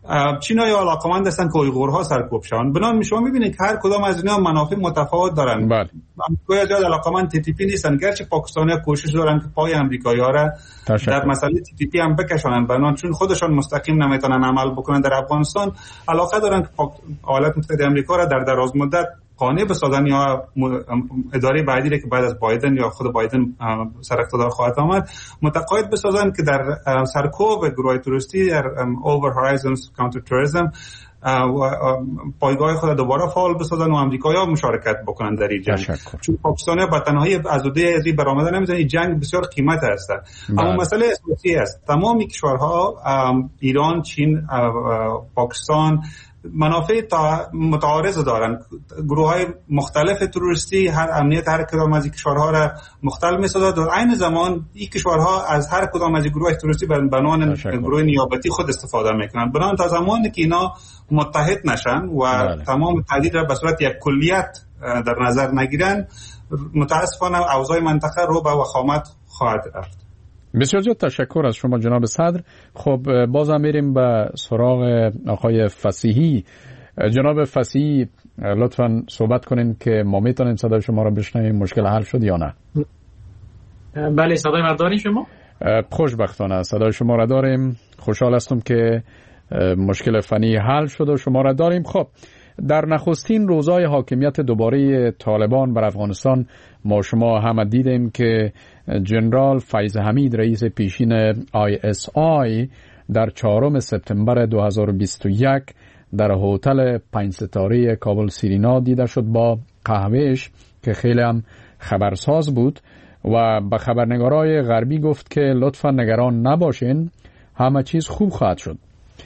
چینایی علاقمند هستن که اویغورها سرکوب شون. بنابراین شما میبینید که هر کدام از اینا منافع متفاوت دارن. بله. آمریکایی‌ها زیاد علاقمند تی تی پی نیستن، گرچه پاکستانی‌ها کوشش دارن که پای آمریکایی‌ها را در مسئله تی تی پی هم بکشونن، بنابراین چون خودشان مستقیم نمیتونن عمل بکنن در افغانستان، علاقه دارن که ایالات متحده آمریکا را در دراز مدت قانع بسازن یا اداره بعدی که بعد از بایدن یا خود بایدن سر اقتدار خواهد آمد متقاعد بسازن که در سرکوب گروه تروریستی در اوور هورایزنز کانتر تروریسم پایگاه خود دوباره فعال بسازن و آمریکایی‌ها مشارکت بکنن در این جنگ، چون پاکستانی‌ها با تنهایی از عهده ازی برآمدن نمی‌تونن. این جنگ بسیار قیمت است. اما مسئله اساسی است تمام کشورها، ایران، چین، پاکستان، منافع متعارض دارن. گروه های مختلف تروریستی هر امنیت هر کدام از این کشورها را مختل می‌سازد. در عین زمان این کشورها از هر کدام از این گروه تروریستی به عنوان گروه نیابتی خود استفاده میکنن. بنابراین تا زمانی که اینا متحد نشن و بله. تمام تهدید را به صورت یک کلیت در نظر نگیرن، متاسفانه اوضاع منطقه رو به وخامت خواهد رفت. بسیار زیاد تشکر از شما جناب صدر. خب بازم میریم به سراغ آقای فصیحی. جناب فصیحی لطفاً صحبت کنین که ما میتونیم صدای شما را بشنویم. مشکل حل شد یا نه؟ بله صدای ما دارین شما؟ خوشبختانه صدای شما را داریم. خوشحال هستم که مشکل فنی حل شد و شما را داریم. خب در نخستین روزهای حاکمیت دوباره طالبان بر افغانستان ما شما هم دیدیم که جنرال فیض حمید رئیس پیشین آی اس آی در چهارم سپتامبر دو هزار و بیست و یک در هتل پنج ستاره کابل سیرینا دیده شد با قهوهش که خیلی هم خبرساز بود و به خبرنگارای غربی گفت که لطفا نگران نباشین، همه چیز خوب خواهد شد.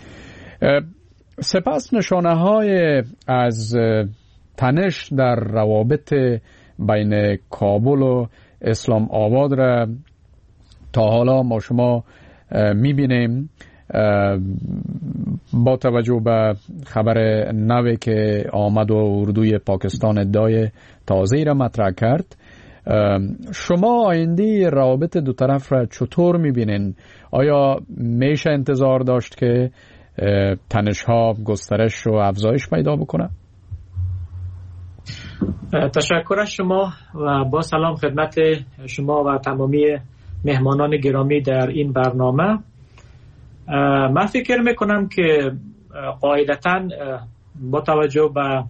سپس نشانه های از تنش در روابط بین کابل و اسلام آباد را تا حالا ما شما میبینیم. با توجه به خبر نوی که آمد و اردوی پاکستان ادعای تازه‌ای را مطرح کرد، شما آینده روابط دو طرف را چطور میبینین؟ آیا میشه انتظار داشت که تنش ها گسترش و افزایش پیدا بکنه؟ تشکر از شما و با سلام خدمت شما و تمامی مهمانان گرامی در این برنامه. من فکر میکنم که قاعدتاً با توجه به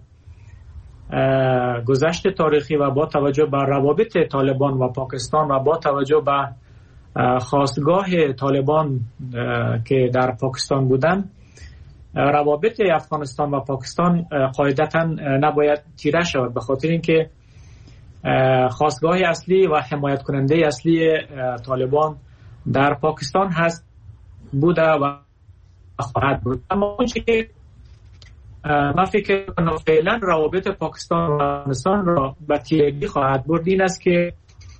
گذشت تاریخی و با توجه به روابط طالبان و پاکستان و با توجه به خاستگاه طالبان که در پاکستان بودن، روابط افغانستان و پاکستان قاعدتاً نباید تیره شود، به خاطر اینکه خاستگاه اصلی و حمایت کننده اصلی طالبان در پاکستان هست بوده و خواهد بود. اما اونچه که من فکر کنم فعلا روابط پاکستان و افغانستان را به تیرگی خواهد برد این است که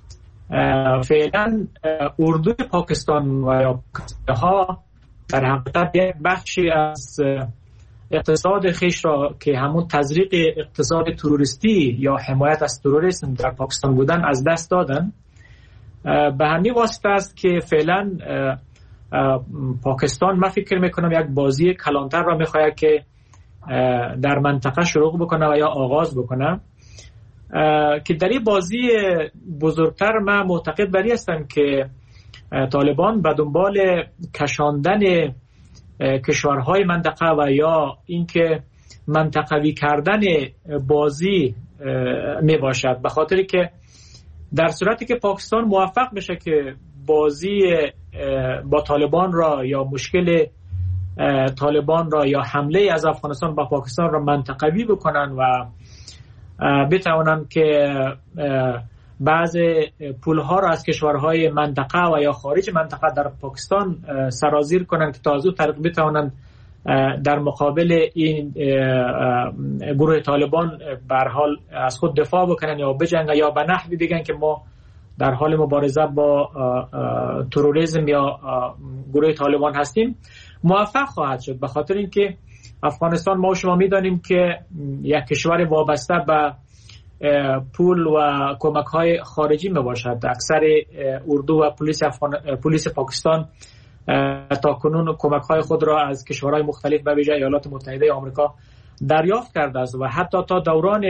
فعلا اردوی پاکستان و یا ها در حقیقت یک بخشی از اقتصاد خیش را که همون تزریق اقتصاد تروریستی یا حمایت از تروریسم در پاکستان بودن از دست دادن. به همین واسطه است که فعلا پاکستان من فکر میکنم یک بازی کلانتر را میخواهد که در منطقه شروع بکنه و یا آغاز بکنه که در این بازی بزرگتر من معتقد بر این هستم که طالبان به دنبال کشاندن کشورهای منطقه و یا اینکه منطقوی کردن بازی می باشد، به خاطر که در صورتی که پاکستان موفق بشه که بازی با طالبان را یا مشکل طالبان را یا حمله از افغانستان با پاکستان را منطقوی بکنن و بتوانند که بعض پولها را از کشورهای منطقه و یا خارج منطقه در پاکستان سرازیر کنند که تا از او طریق بتوانند در مقابل این گروه طالبان به هر حال از خود دفاع بکنن یا بجنگن یا به نحوی بگن که ما در حال مبارزه با تروریسم یا گروه طالبان هستیم، موفق خواهد شد. به خاطر اینکه افغانستان ما شما میدانیم که یک کشور وابسته به پول و کمک های خارجی می باشد. اکثر اردو و پلیس, افغان... پلیس پاکستان تا کنون کمک های خود را از کشورهای مختلف به ویژه ایالات متحده آمریکا دریافت کرده است و حتی تا دوران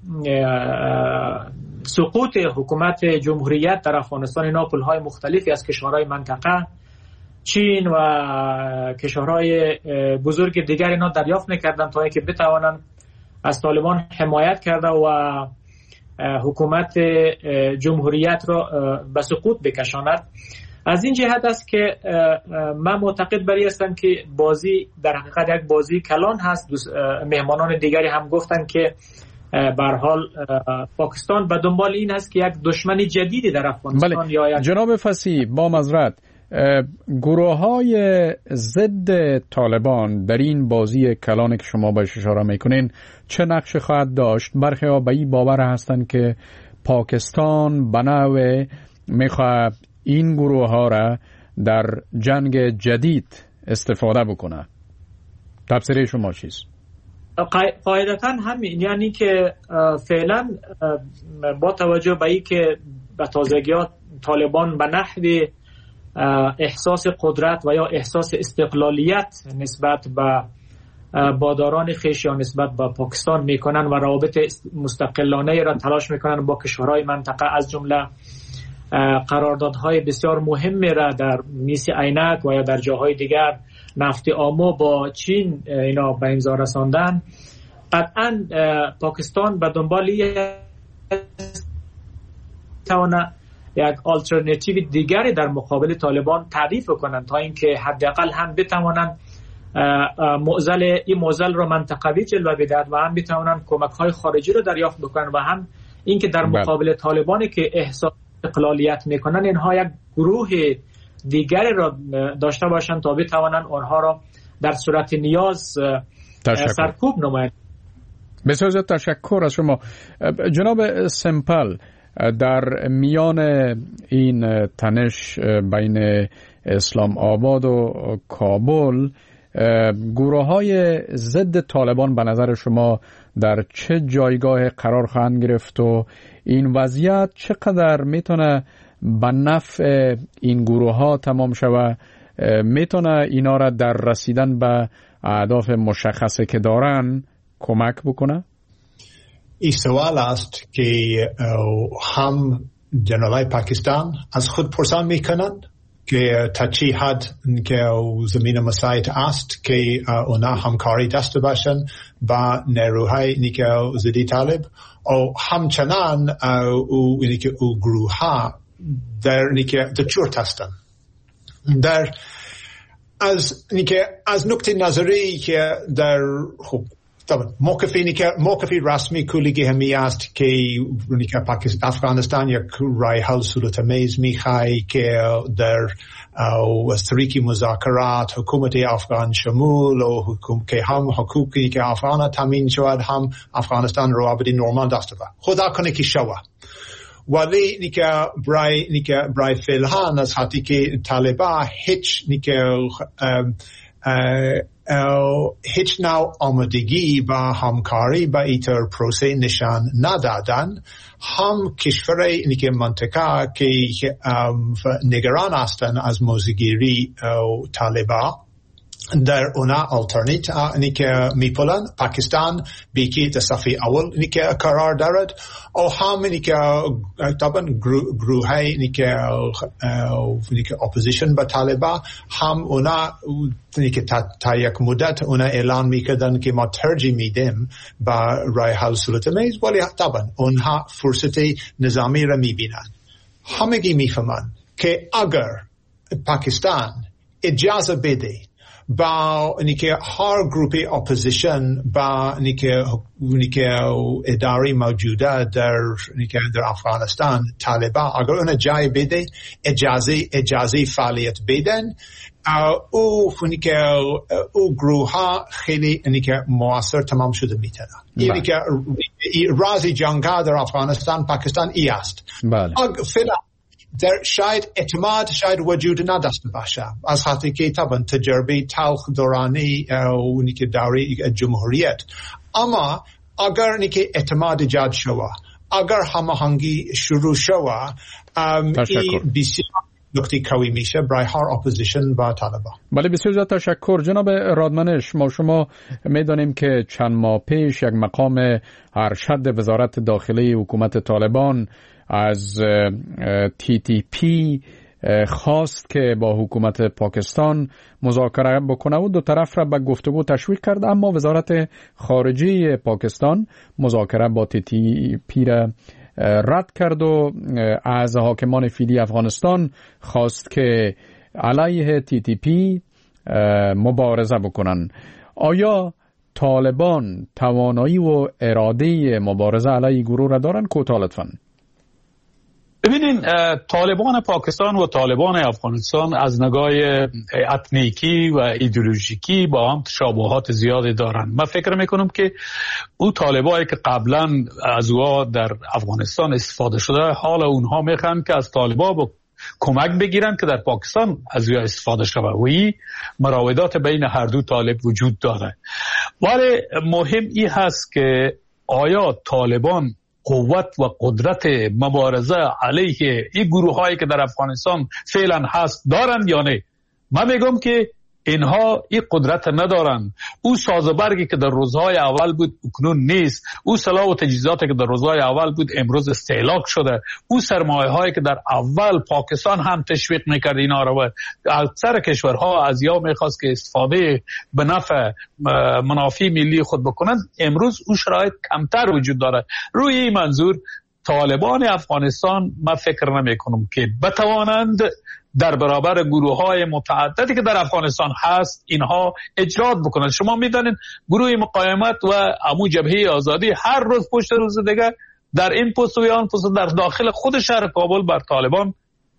سقوط حکومت جمهوریت در افغانستان اینا پولهای مختلفی از کشورهای منطقه، چین و کشورهای بزرگ دیگر اینا دریافت میکردن تا اینکه بتوانند از طالبان حمایت کرده و حکومت جمهوریت را به سقوط بکشاند. از این جهت است که من معتقد بر این هستم که بازی در حقیقت یک بازی کلان هست. مهمانان دیگری هم گفتن که به هر حال پاکستان به دنبال این هست که یک دشمن جدیدی در افغانستان بله. یا یک... جناب فصیح با معذرت، گروه های ضد طالبان در این بازی کلان که شما باش اشاره میکنین چه نقش خواهد داشت؟ برخی ها به این باور هستند که پاکستان به نوع میخواهد این گروه ها را در جنگ جدید استفاده بکنه. تفسیر شما چیست؟ قاعدتا همین، یعنی که فعلا با توجه به این که به تازگی طالبان به نحو احساس قدرت و یا احساس استقلالیت نسبت به باداران خویش یا نسبت به پاکستان میکنن و روابط مستقلانه را تلاش میکنن با کشورهای منطقه، از جمله قراردادهای بسیار مهمی را در میس عینک و یا در جاهای دیگر نفت آمو با چین اینا به امضا رساندن. قطعا پاکستان به دنبال تواند یک آلترناتیو دیگری در مقابل طالبان تعریف کنند تا اینکه حداقل هم بتوانند معضل این معضل را منطقوی جلوه بدهد و هم بتوانند کمک‌های خارجی را دریافت بکنند و هم اینکه در مقابل طالبانی که احساس استقلالیت میکنن اینها یک گروه دیگری را داشته باشند تا بتوانند آنها را در صورت نیاز سرکوب نمایند. بسیار زیاد تشکر از شما. جناب سمپل، در میان این تنش بین اسلام آباد و کابل گروه های ضد طالبان به نظر شما در چه جایگاه قرار خواهند گرفت و این وضعیت چقدر میتونه به نفع این گروه ها تمام شود؟ میتونه اینا را در رسیدن به اهداف مشخصه که دارن کمک بکنه؟ این سوال است که هم جنرالای پاکستان از خود پرسان میکنند که تا چی حد که زمین مساعد است که اونا همکاری داشته باشن با نیروهای که ضد طالب، و همچنان او که او گروه ها در نیکه در چورت هستن. در از نیکه از نقطه نظری که در خب موقفی نیکه موقفی رسمی کلیگی همی است که نیکه پاکستان افغانستان یک رای حل صورت‌آمیز میخوای که در از طریق مذاکرات حکومت افغان شمول و حکومت که هم حقوقی که افغان تامین شود هم افغانستان رو آبادی نرمال داشته باشه. خدا کنه که شود. ولی نیکه برای نیکه برای فعلا از حتی که طالبان هیچ نیکه هیچ نوع آمادگی با همکاری با ایتر پروسه نشان ندادن، هم کشورهای نیکه منطقه که نگران هستند از موضوعگیری طالبان در اونا آلترنیت نیکه میپلن. پاکستان بیکی در صفحه اول نیکه قرار دارد و هم نیکه طبعا گروه های نیکه نیکه اپوزیشن به طالبان هم اونا نیکه تا, تا یک مدت اونا اعلان میکردن که ما ترجیح میدیم با رای حل صورت‌آمیز، ولی طبعا اونها فرصت نظامی را میبینن. همگی میفهمن که اگر پاکستان اجازه بده با نیکه هر گروپ اپوزیشن با نیکه نیکه اداره موجوده در نیکه در افغانستان طالبان اگر اون جای بده اجازه اجازه فعالیت بدن، او نیکه او گروه ها خیلی نیکه موثر تمام شده میتونه. این نیکه رازی جنگ در افغانستان پاکستان ای است. بله. فعلا در شاید اعتماد شاید وجود نداشته باشه از حتی که طبعا تجربه تلخ دورانی و نیکه دوره جمهوریت، اما اگر نیکه اعتماد ایجاد شود، اگر هماهنگی شروع شود، این بسیار نقطه قوی میشه برای هر اپوزیشن با طالبان. بله بسیار زیاد تشکر جناب رادمنش. ما شما میدانیم که چند ماه پیش یک مقام ارشد وزارت داخلی حکومت طالبان از تی تی پی خواست که با حکومت پاکستان مذاکره بکنه و دو طرف را به گفتگو تشویق کرد، اما وزارت خارجه پاکستان مذاکره با تی تی پی را رد کرد و از حاکمان فعلی افغانستان خواست که علیه تی تی پی مبارزه بکنن. آیا طالبان توانایی و اراده مبارزه علیه گروه را دارن؟ کوتاه لطفاً. ببینین طالبان پاکستان و طالبان افغانستان از نگاه اتنیکی و ایدئولوژیکی با هم تشابهات زیادی دارن. من فکر میکنم که او طالبایی که قبلا از او در افغانستان استفاده شده، حالا اونها میخوان که از طالبان با کمک بگیرن که در پاکستان از او استفاده شده و این مراودات بین هر دو طالب وجود داره. ولی مهم این هست که آیا طالبان قوت و قدرت مبارزه علیه این گروه هایی که در افغانستان فعلا هست دارند یا نه؟ من میگم که اینها این قدرت ندارند. او سازوبرگی که در روزهای اول بود اکنون نیست. او سلاح و تجهیزاتی که در روزهای اول بود امروز استهلاک شده. او سرمایه هایی که در اول پاکستان هم تشویق میکرد اینا رو و اکثر کشورها از یا میخواست که استفاده به نفع منافع ملی خود بکنند، امروز او شرایط کمتر وجود داره. روی این منظور طالبان افغانستان من فکر نمی کنم که بتوانند در برابر گروه های متعددی که در افغانستان هست اینها اجرات بکنند. شما میدانید گروه مقاومت و امو جبهه آزادی هر روز پشت روز دیگه در این پست و آن پست در داخل خود شهر کابل بر طالبان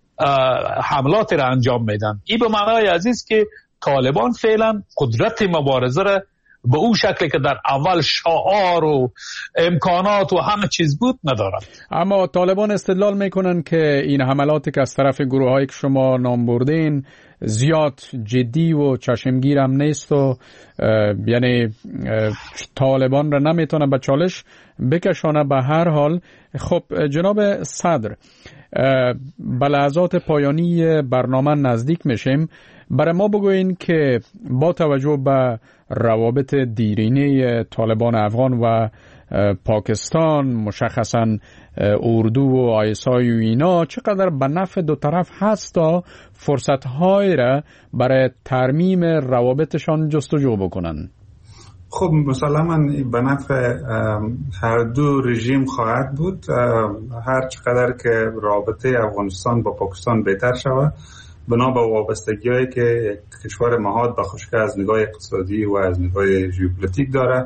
حملات را انجام میدن. این به معنای عزیز که طالبان فعلا قدرت مبارزه را به اون شکلی که در اول شعار و امکانات و همه چیز بود ندارن. اما طالبان استدلال میکنن که این حملاتی که از طرف گروه هایی که شما نام بردین زیاد جدی و چشمگیر هم نیست و یعنی طالبان را نمیتونه به چالش بکشانه. به هر حال خب جناب صدر، به لحظات پایانی برنامه نزدیک میشیم. برای ما بگوین که با توجه به روابط دیرینه طالبان افغان و پاکستان، مشخصا اردو و آیسای و اینا، چقدر به نفع دو طرف هست تا فرصت‌های را برای ترمیم روابطشان جستجو بکنن؟ خب مسلماً به نفع هر دو رژیم خواهد بود. هر چقدر که رابطه افغانستان با پاکستان بهتر شود بنا به وابستگی‌هایی که کشور مهاد به خشکی از نگاه اقتصادی و از نگاه ژئوپلیتیک داره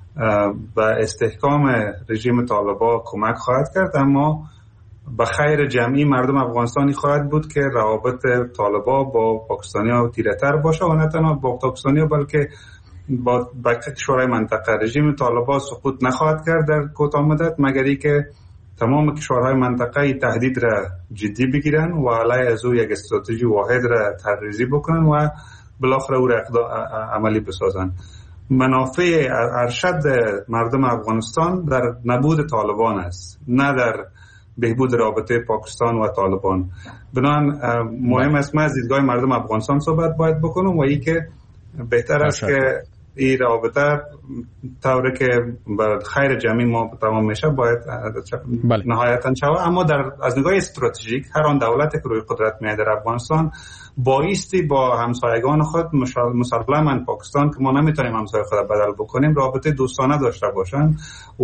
و استحکام رژیم طالبان کمک خواهد کرد، اما به خیر جمعی مردم افغانستانی خواهد بود که روابط طالبان با پاکستانی‌ها تیره‌تر باشه و نه تنها با پاکستانی‌ها بلکه با بقیه کشورهای منطقه. رژیم طالبان سقوط نخواهد کرد در کوتاه مدت مگر اینکه تمام کشورهای منطقه تهدید را جدی بگیرن و علیه از او یک استراتژی واحد را طرحریزی بکنن و بالاخره او را عملی بسازن. منافع ارشد مردم افغانستان در نبود طالبان است، نه در بهبود رابطه پاکستان و طالبان. بنابراین مهم است ما از دیدگاه مردم افغانستان صحبت باید بکنم و این که بهتر است که این رابطه طوری که بر خیر جمعی ما تمام میشه باید بله. نهایتاً شود. اما در از نگاه استراتژیک هر آن دولتی که روی قدرت میاد در افغانستان بایستی با همسایگان خود مسلماً پاکستان که ما نمیتونیم همسایه خود بدل بکنیم رابطه دوستانه داشته باشن و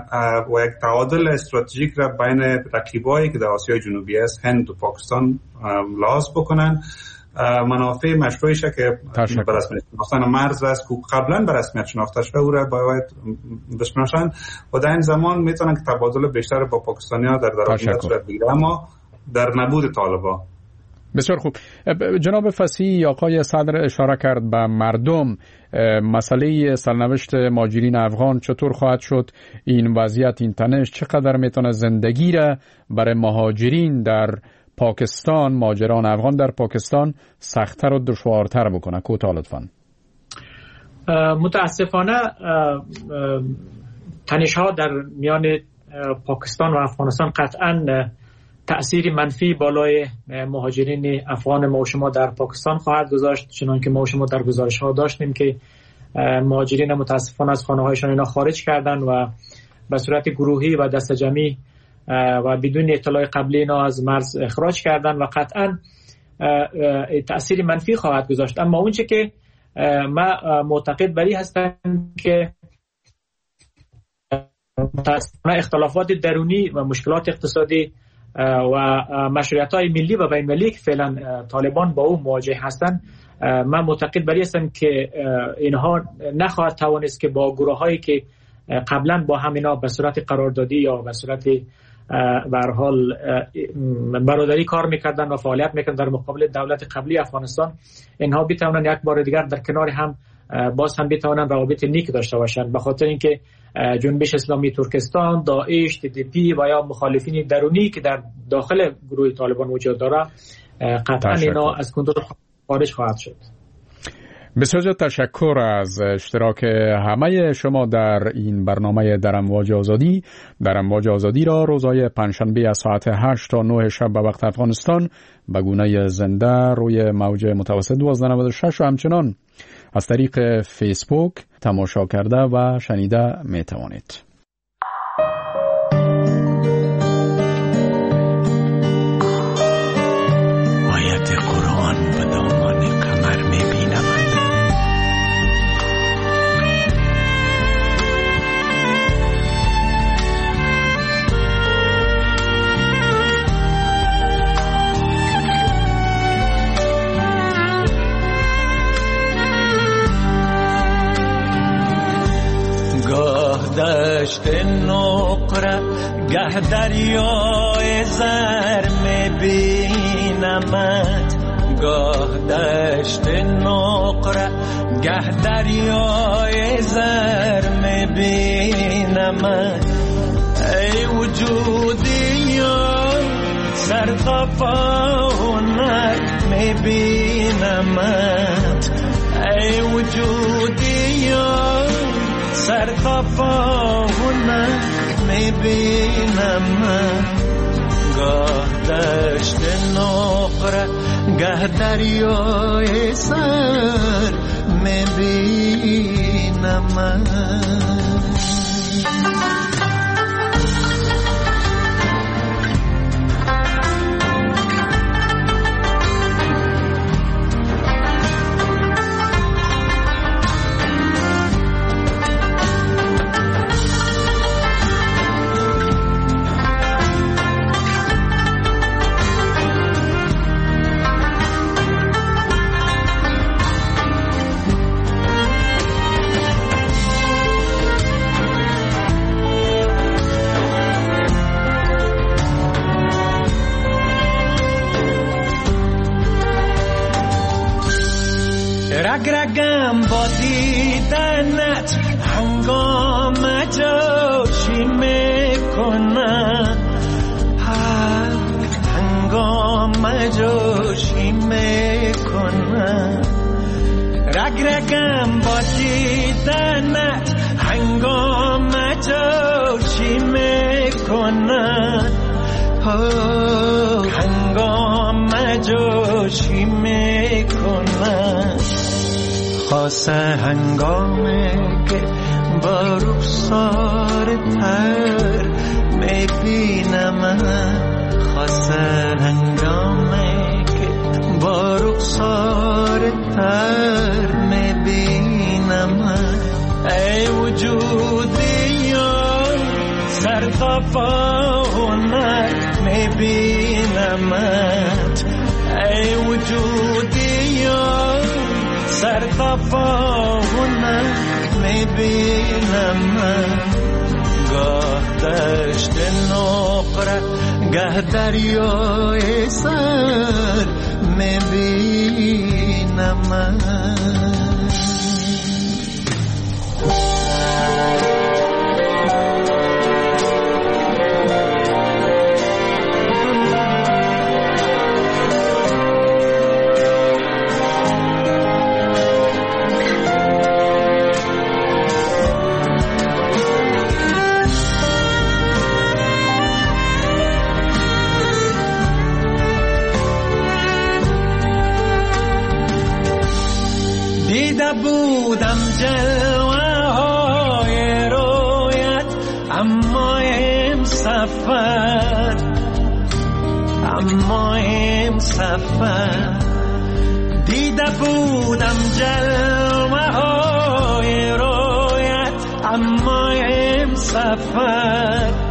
و یک تعادل استراتژیک را بین رقیبایی که در آسیای جنوبی است هند و پاکستان لحاظ بکنن. منافع مشروعیشه که به رسمیت شناختن مرز است که قبلا به رسمیت شناخته شده او را باید بشناسن و در این زمان میتونن که تبادل بیشتر با پاکستانی‌ها در درآمد صورت بگیره، اما در نبود طالبان. بسیار خوب. جناب فصیح، آقای صدر اشاره کرد به مردم. مسئله سرنوشت مهاجرین افغان چطور خواهد شد؟ این وضعیت، این تنش چقدر میتونه زندگی را برای مهاجرین در پاکستان، مهاجران افغان در پاکستان سخت‌تر و دشوارتر بکنه؟ کوتاه لطفاً. متاسفانه تنش‌ها در میان پاکستان و افغانستان قطعاً تأثیر منفی بالای مهاجرین افغان ما و شما در پاکستان خواهد گذاشت، چنان که ما و شما در گزارش ها داشتیم که مهاجرین متاسفانه از خانه هایشان اینا خارج کردن و به صورت گروهی و دست جمعی و بدون اطلاع قبلی اینا از مرز اخراج کردن و قطعا تأثیر منفی خواهد گذاشت. اما اونچه که ما معتقد بری هستم که متاسفانه اختلافات درونی و مشکلات اقتصادی و مشروعیت‌های ملی و بین‌المللی که فعلا طالبان با او مواجه هستند، من معتقد بری هستم که اینها نخواهد توانست که با گروه‌هایی که قبلا با همینا به صورت قراردادی یا به صورت به هر حال برادری کار میکردن و فعالیت میکردن در مقابل دولت قبلی افغانستان، اینها بتوانند یک بار دیگر در کنار هم باز هم بتوانند روابط نیک داشته باشند، به خاطر اینکه جنبش اسلامی ترکستان، داعش، تی دی پی و یا مخالفین درونی که در داخل گروه طالبان وجود داره قطعا اینا از کنترل خارج خواهد شد. بسیار تشکر از اشتراک همه شما در این برنامه در امواج آزادی. در امواج آزادی را روزهای پنجشنبه از ساعت هشت تا نه شب به وقت افغانستان به گونه زنده روی موج متوسط دوازده نود و شش و همچنان از طریق فیسبوک تماشا کرده و شنیده می توانید. آیت قرآن به دامان قمر می بینم. دشت نقره گه دریای زر میبینمت، گاه دشت نقره گه دریای زر میبینمت. ای وجودی یا سرطفا هنر میبینمت، ای وجودی یا سرطفا هنر میبینم. گاه دشت نقره گه دریای سر میبینم. رگرگم با دیدنت هنگام جوشی میکنم، هنگام جوشی میکنم. رگرگم با دیدنت هنگام جوشی میکنم، هنگام جوشی میکنم. خاصه هنگامه که با رخسار تر میبینم، خاصه هنگامه که با رخسار تر میبینم. ای وجودی یا سرطفا هنر میبینمت، ای وجودی یا سرطفا هنر میبینم. گاه دشت نقره گه دریای سر میبینم. جلوه های رویت، اما این سفر اما این سفر دیده بودم جلوه های رویت، اما این سفر